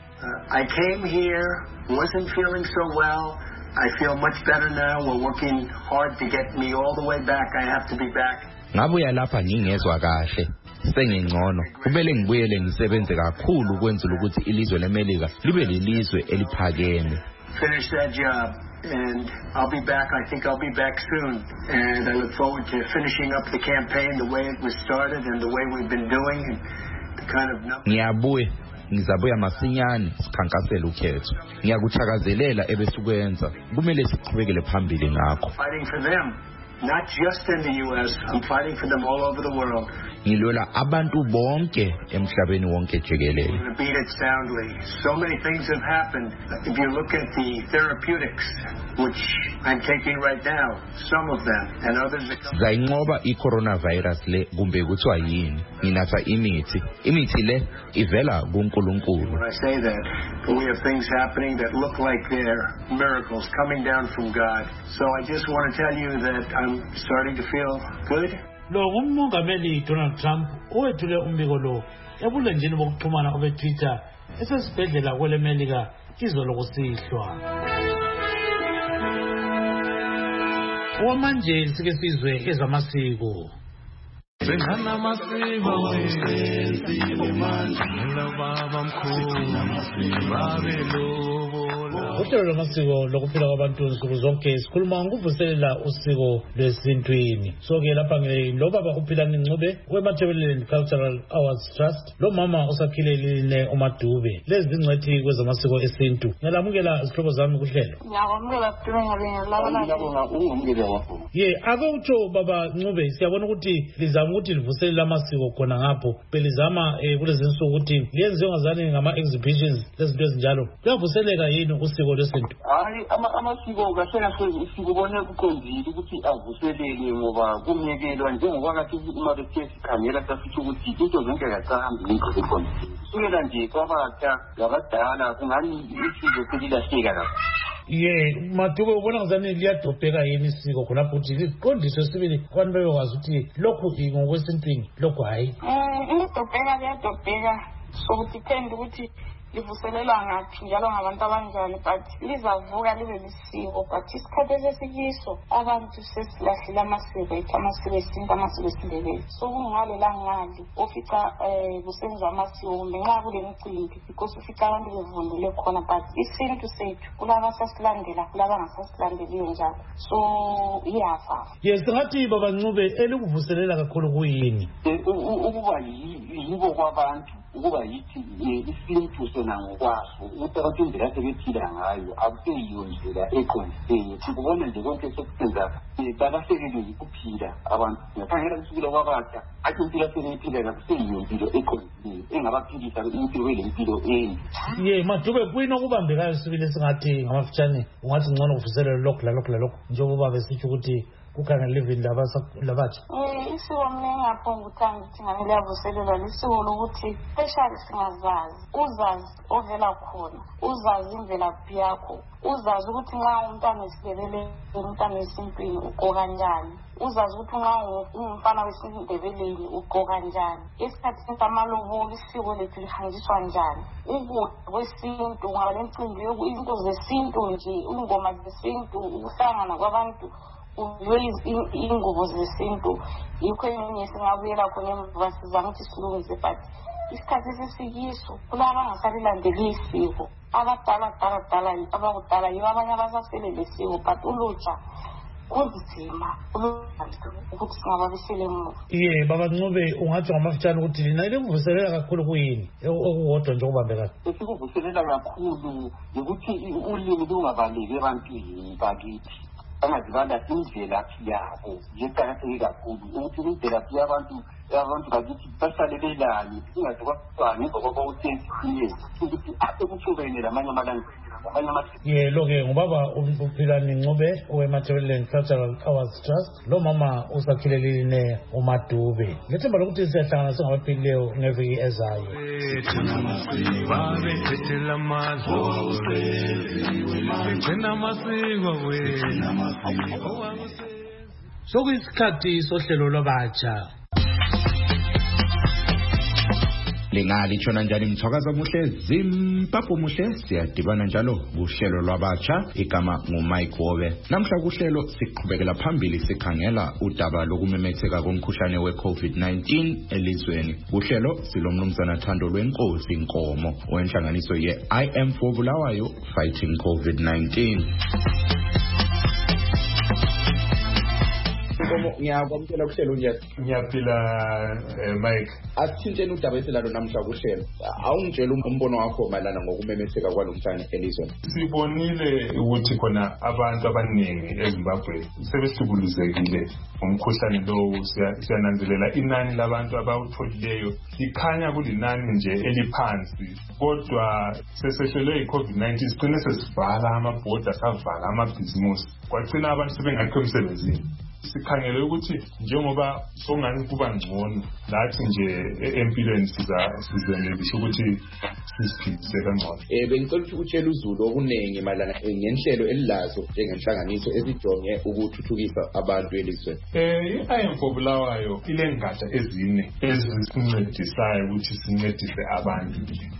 I came here, wasn't feeling so well. I feel much better now. We're working hard to get me all the way back. I have to be back. Ngabuya lapha ngingezwa kahle. Sengingcono. Kumele ngibuyele ngisebenze kakhulu ukwenzela ukuthi ilizwe leMelika libe lelizwe eliphakeme. Finish that job and I'll be back. I think I'll be back soon. And I look forward to finishing up the campaign the way it was started and the way we've been doing and the kind of numbers. Ngizabuya masinyane sikhankasela ukhetho. Ngiyakuthakazelela ebesikwenza. Kumele siqhubekele phambili ngakho. Fighting for them, not just in the US. I'm fighting for them all over the world. Ngilwela abantu bonke emhlabeni wonke jikelele. I'm going to beat it soundly. So many things have happened. If you look at the therapeutics, which I'm taking right now, some of them, and others that come. Zayinqoba i-coronavirus le kumbe kuthiwa yini. Nginatha imithi le ivela kuNkulunkulu. When I say that, we have things happening that look like they're miracles coming down from God. So I just want to tell you that I'm starting to feel good. Lo ngumongameli Donald Trump owethule umbiko lo ebulenjini bokuxhumana obeTwitter esesibhedlela kweleMelika izolo kusihlwa. Omanje sike sizwe ezamasiko. Bengana masiko wesizwe manje baba mkhulu babelo. Uhlelo lwamasiko lokuphila kwabantu nsuku zonke sikhuluma ngokuvuselela usiko lwesintwini. So-ke lapha lobaba uPhilani Ncube weMatabeleland Cultural Awards Trust, lo mama usakhilelile uMadube. Lezi zingcwethi kwezamasiko esintu. Ngiyalamukela izihlobo zami kuhlelo. Ngiyabonga ake utsho baba Ncube, siyabona ukuthi lizama ukuthi livuselele amasiko khona ngapho. Belizama kulezi nsuku ukuthi liyenziwe ngazani ngama-exhibitions lezinto ezinjalo. Kuyavuseleka yini usiko lwesintu? Hayi, amasiko kahle sikubone kuqondile ukuthi avuseleke ngoba kumyekelwa njengoba kathi uma bethe sikhangela sasithi ukuthi into zonke kacahambi into eqondile. Sukela nje kwabatsha labadala kungani isiko selilahleka lapho. Madube ubona ngazani liyadobheka yini isiko khonapho ukuthi liqondiswe sibili abantu bebekwazi ukuthi lokhu ngokwesintwini lokhu hayi. Liyadobheka so depend ukuthi livuselelwa ngaphi njalo ngabantu abanjani, but lizavuka libe lisiko. But isikhathi esesikiso abantu sesilahlile amasiko ethu, amasiko esintu, amasiko esindebele. So kungale langali ofica kusenza amasiko kumbe nxa kule mcimbi because ufica abantu bevundule khona, but isintu sethu kulaba sasilandela kulaba ngasasilandeliyo njalo, so iyafa. Singathi baba Ncube elikuvuselela kakhulu kuyini? Ukuba yibo kwabantu, ukuba yithi isintu sona ngokwaso ukuthi abantu indlela sebephila ngayo akuseyiyo ndlela eqondileyo. Sikubona nje konke sekusenza balahlekelwe ukuphila abantu. Ngakhangela kusukela kwabatsha athi impilo sebeyiphila akuseyiyo impilo eqondileyo engabaphilisa impilo elempilo ende. Madube kuyini okubambekayo sibili singathi ngamafitshane ungathi ngcono kuvuselele lokhu lalokhu njengoba besitsho ukuthi kukhangela livini labatsha? Isiko mina ngaphonga uthanda ukuthi ngane liyavuselelwa lisiko lokuthi especially singazazi uzazi ovela khona, uzazi imvelaphi yakho, uzazi ukuthi nxa umntwana wesindebele umntwana wesintwini ugqoka kanjani, uzazi ukuthi nxa ungumfana wesindebeleni ugqoka kanjani, esikhathini samalobolo isiko lethu lihanjiswa njani, ukudla kwesintu, ngaba lemicimbi izinto zesintu nje, ingoma zesintu, ukuhlangana kwabantu ingubo zesintu. Yikho eminye singabuyela khona emuva sizama ukuthi silungise, but isikhathi esisikiso kulaba abangasalilandeli isiko, abadala abakudala yibo abanye abasasele lesiko, but ulutsha kunzima ukuthi singababisele emuva. Baba Ncube, ungathi ngamafitshane ukuthi lina likuvuselela kakhulu kuyini okukodwa nje okubambekayo? Esikuvuselela kakhulu ukuthi ulimi lungabaleki ebantwini bakithi, bangazibala imvelaphi yabo yeqakatheke kakhulu, ukuthi imvelaphi yabantu bakithi bahlale belani, singaze kwasana ngemva kwaba u-10 ukuthi asekuhlukene lamanye amalanga. Lo-ke ngubaba uPhilani Ncube we-Matabeleland Cultural Hours Trust, lo mama usakhilelile uMadube. Ngethemba lokuthi siyahlangana singabaphilileyo ngeviki ezayo. Sokuyisikhathi sohlelo lwabatsha. Lingalishona njani mthwakaza muhle Zimbabwe muhle, siyadibana njalo kuhlelo lwabatsha, igama nguMike Wobe. Namhla kuhlelo siqhubekela phambili sikhangela udaba lokumemetheka komkhuhlane we-COVID-19 elizweni. Kuhlelo silomnumzana Thando Lwenkosi Nkomo wenhlanganiso ye-I Am for Bulawayo Fighting COVID-19. Ngiyakwamukela kuhlelo nje. Ngiyaphila Mike. Asithintsheni udaba esilalo namhla kuhlelo. Awungitshela umbono wakho malana ngokumemetheka kwalomkhuhlane elizweni. Sibonile ukuthi khona abantu abaningi eZimbabwe sebesikuluzekile umkhuhlane lo. Siyananzelela inani labantu abawutholileyo likhanya kulinani nje eliphansi, kodwa sesehlelwe i-COVID-19 sigcine sesivala amabhoda, savala amabhizimusi, kwagcina abantu sebengakho emsebenzini. Sikhangele ukuthi njengoba songani kuba ngcono lathi nje empilweni sizenelisha ukuthi sisiphilise kangcono. Bengicela ukuthi utshele uzulu okunengi malana ngenhlelo elilazo njengenhlanganiso ezijonge ukuthuthukisa abantu elizweni. I Am for Bulawayo ilengatsha ezine ezisincedisayo ukuthi sincedise abantu.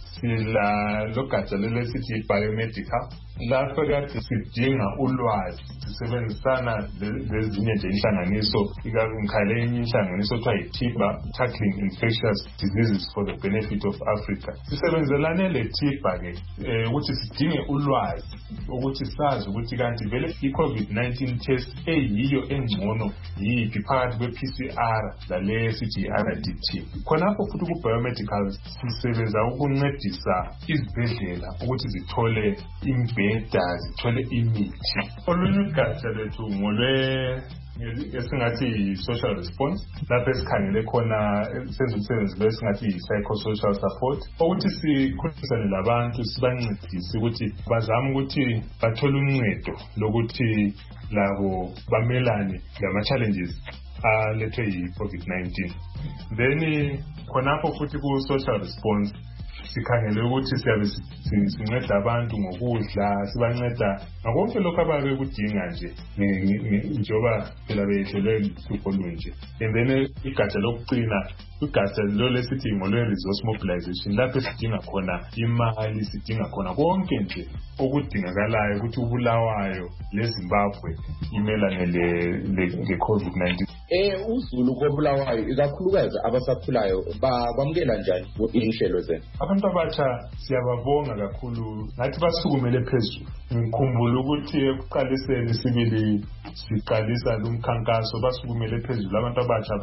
Sila logatsha lelesithi biomedical, lapho kade sidinga ulwazi sisebenzisana lezinye nje inhlanganiso, ikakhulu enye inhlanganiso kuthiwa yi-TIBA, Tackling Infectious Diseases for the Benefit of Africa. Sisebenzelane le-TIBA-ke ukuthi sidinge ulwazi ukuthi sazi ukuthi kanti vele i-COVID-19 test eyiyo engcono yiphi phakathi kwe-PCR lale sithi yi-RDT. Khonapho futhi ku-biomedical sisebenza ukuncedisa izibhedlela ukuthi zithole imbheda, zithole imithi. Olunye ugatsha lethu ngolwe esingathi yi-social response, lapho esikhangele khona senza umsebenzi lo esingathi yi-psychosocial support, ukuthi sikhulumisane labantu sibancedise ukuthi bazame ukuthi bathole uncedo lokuthi labo bamelane lama-challenges alethwe yi-COVID-19. Then khonapho futhi ku-social response sikhangele ukuthi siyabe sinceda abantu ngokudla, sibanceda ngakonke lokho ababe kudinga nje njengoba phela behlelwe luhlupho lunje. And then igatsha lokucina, igatsha lo lesithi ngolwe-resource mobilization, lapho sidinga khona imali, sidinga khona konke nje okudingakalayo ukuthi uBulawayo leZimbabwe imelane le-COVID-19. Uzulu koBulawayo ikakhulukazi abasakhulayo bakwamukela njani inhlelo zenu? Abantu abatsha siyababonga kakhulu, nathi basukumele phezulu. Ngikhumbula ukuthi ekuqaliseni sibili siqalisa lumkhankaso basukumele phezulu, abantu abatsha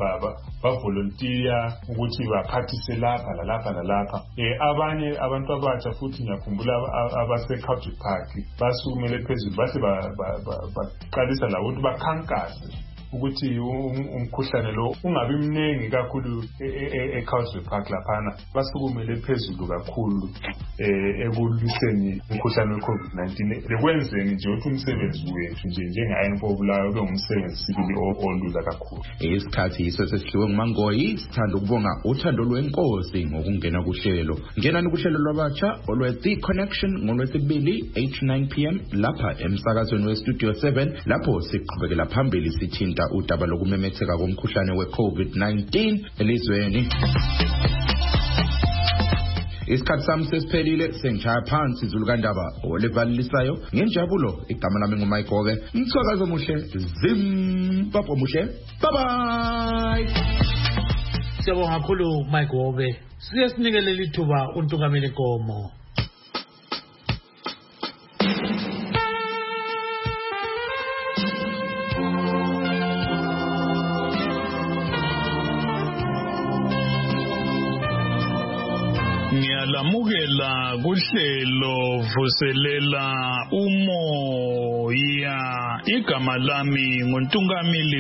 bavolontiya ukuthi baphathise lapha lalapha lalapha. Abanye abantu abatsha futhi ngiyakhumbula abase-Country Park basukumele phezulu bahle baqalisa labo ukuthi bakhankase ukuthi umkhuhlane lo ungabi mningi kakhulu eCauseway Park laphana basukumele phezulu kakhulu ekulwiseni umkhuhlane we-COVID-19 lekwenzeni nje ukuthi umsebenzi wethu nje njengaye pobulayo kube ngumsebenzi sibili olula kakhulu. Isikhathi yiso sesihliwe nguMangoyi. Sithanda ukubonga uthando lwenkosi ngokungena kuhlelo. Ngenani kuhlelo lwabatsha olwe-The Connection ngolwesibili 8-9 p.m. lapha emsakazweni we-Studio 7 lapho siqhubekela phambili sithinta udaba lokumemetheka komkhuhlane we-COVID-19 elizweni. Isikhathi sami sesiphelile sengishaya phansi izulukandaba olevalisayo ngenjabulo. Igama lami nguMayigobe. Umsakazo omuhle, Zimbabwe omuhle. Bye bye. Siyabonga kakhulu Mayigobe. Siye sinikelela ithuba uNtungameli Nkomo. Ngiyalamukela kuhlelo vuselela umoya. Igama lami nguNtungameli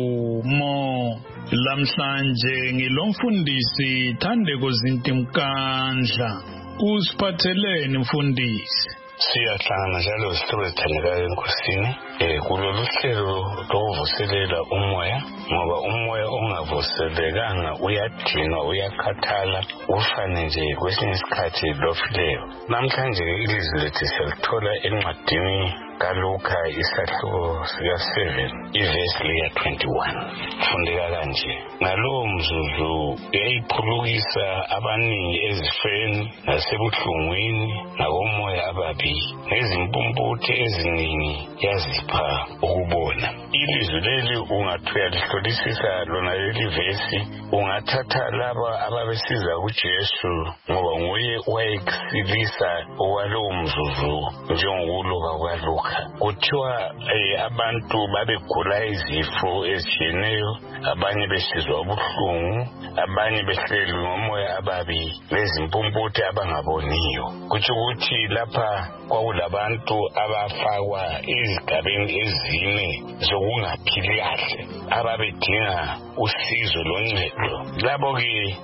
Nkomo. Lamhlanje ngilomfundisi Thandeko Zintimkandla. Usiphatheleni mfundisi? Siyahlangana njalo sihlobo esithandekayo enkosini kulolu hlelo lokuvuselela umoya, ngoba umoya ongavuselekanga uyadinwa, uyakhathala, ufane nje kwesinye isikhathi lofileyo. Namhlanje ilizwi lethu siyalithola encwadini kaLuka isahluko sika-7 ivesi lika-21. Fundeka kanje: ngalowo mzuzu yayiphulukisa abaningi ezifeni nasebuhlungwini nakomoya ababi, nezimpumputhi eziningi yazipha ukubona. Ilizwi leli ungathi uyalihlolisisa lona leli vesi, ungathatha laba ababesiza kuJesu ngoba nguye wayesilisa okwalowo mzuzu njengokuloba kwaLuka. Kuthiwa abantu babegula izifo ezitshiyeneyo, abanye besizwa ubuhlungu, abanye behleli ngomoya ababi, lezimpumputhi abangaboniyo. Kutsho ukuthi lapha kwakulabantu abafakwa ezigabeni ezine zokungaphili kahle, ababedinga usizo loncedo. Labo-ke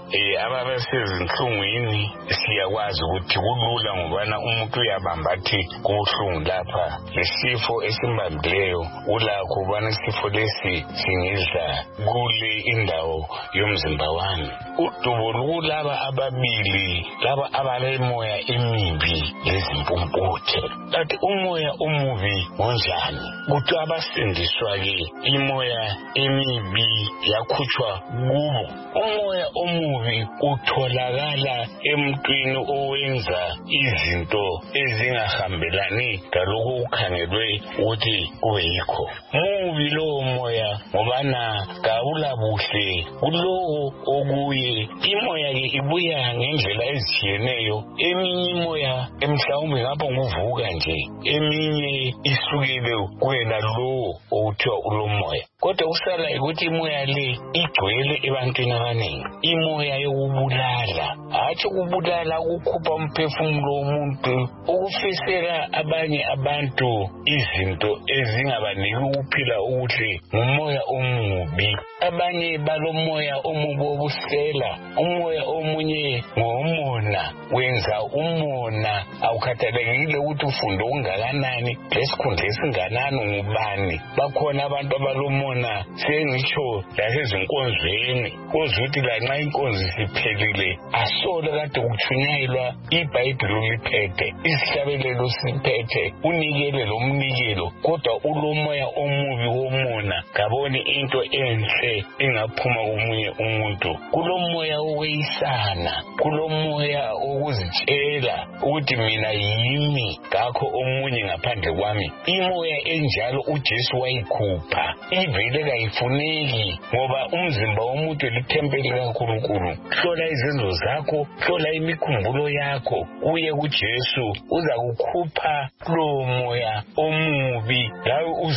ababesezinhlungwini siyakwazi ukuthi kulula ngobana umuntu uyabambathi kubuhlungu lapha, lesifo esimbambileyo ulakho ubana isifo lesi singidla kule indawo yomzimba wami. Udubo lukulaba ababili, laba abalemoya emibi lezimpumputhi. Kanti umoya omubi ngonjani? Kuthi abasindiswa-ke imoya emibi yakhutshwa kubo. Umoya omubi utholakala emntwini owenza izinto ezingahambelani lalokho ukhangelwe ukuthi kube yikho. Mubi lowo moya ngobana kawulabuhle kulowo okuye. Imoya-ke ibuya ngendlela ezitshiyeneyo. Eminye imoya emhlawumbe ngapha nguvuka nje, eminye isukile kuwena lowo okuthiwa ulomoya. Kodwa usala ukuthi imoya le igcwele ebantwini abaningi. Imoya yokubulala, hatshi ukubulala ukukhupha umphefumulo womuntu, ukufisela abanye abantu izinto ezingabaniki ukuphila okuhle, ngumoya omubi. Abanye balomoya omubi obusela. Umoya omunye ngomona, wenza umona, awukhathalekile ukuthi ufunde ungakanani, lesikhundla esinganani ngubani. Bakhona abantu abalomona sengitsho lasezinkonzweni, kozwa ukuthi lanxa inkonzo siphelile asole kade kuthunyayelwa iBhayibheli liphethe, isihlabelelo siphethe, unikele lomnikelo, kodwa ulomoya omubi womona. Ngaboni into enhle ingaphuma komunye umuntu. Kulomoya wokweyisana, kulomoya wokuzitshela ukuthi mina yimi, ngakho omunye ngaphandle kwami. Imoya enjalo uJesu wayikhupha, ivele kayifuneki ngoba umzimba womuntu lithempeli kaNkulunkulu. Hlola izenzo zakho, hlola imikhumbulo yakho, uye kuJesu uza kukhupha lowo moya omubi, lawe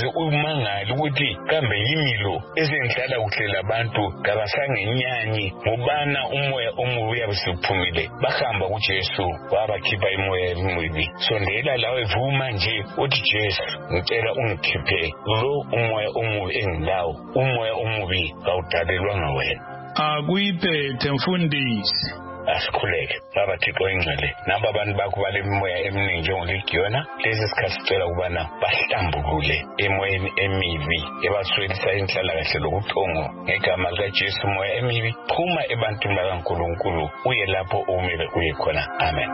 uze umangali ukuthi kambe yimilo ezenhlala kuhlela abantu kabasangenyanyi ngobana umoya omubi yabusiphumile bahamba kuJesu wabakhipha imoya emibi. Sondela lawe vuma nje uthi Jesu ngicela ungikhiphe lo umoya omubi engilawo. Umoya omubi kawudalelwanga wena. Akuyiphethe mfundisi. Asikhuleke baba Thixo ingcwele nabo abantu bakho balemimoya eminingi njengoligiyona lesi sikhathi sicela ukubana bahlambulule emoyeni emibi ebaswelisa inhlalakahle lobuthongo ngegama likaJesu. Umoya emibi phuma ebantwini bakaNkulunkulu uye lapho umile uye khona. Amen.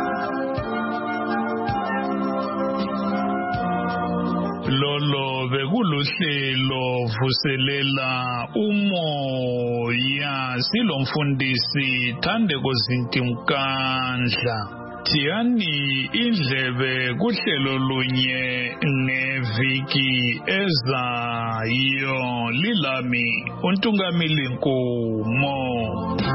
Lolo bekuluhlelo vuselela umoya silomfundisi Thandeko Zintimkandla. Thiyani indlebe kuhlelo lunye ngeviki ezayo. Lilami uNtungamili Nkomo.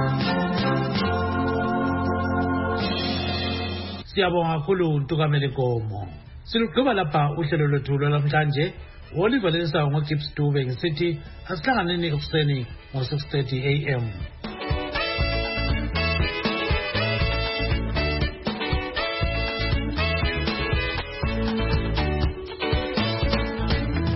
Siyabonga kakhulu uNtungamili Nkomo. Silugqiba lapha uhlelo lwethu lwamhlanje. Oliver Lensa ngoGibbs Dube ngisithi asihlanganeni ekuseni ngo 6:30 AM.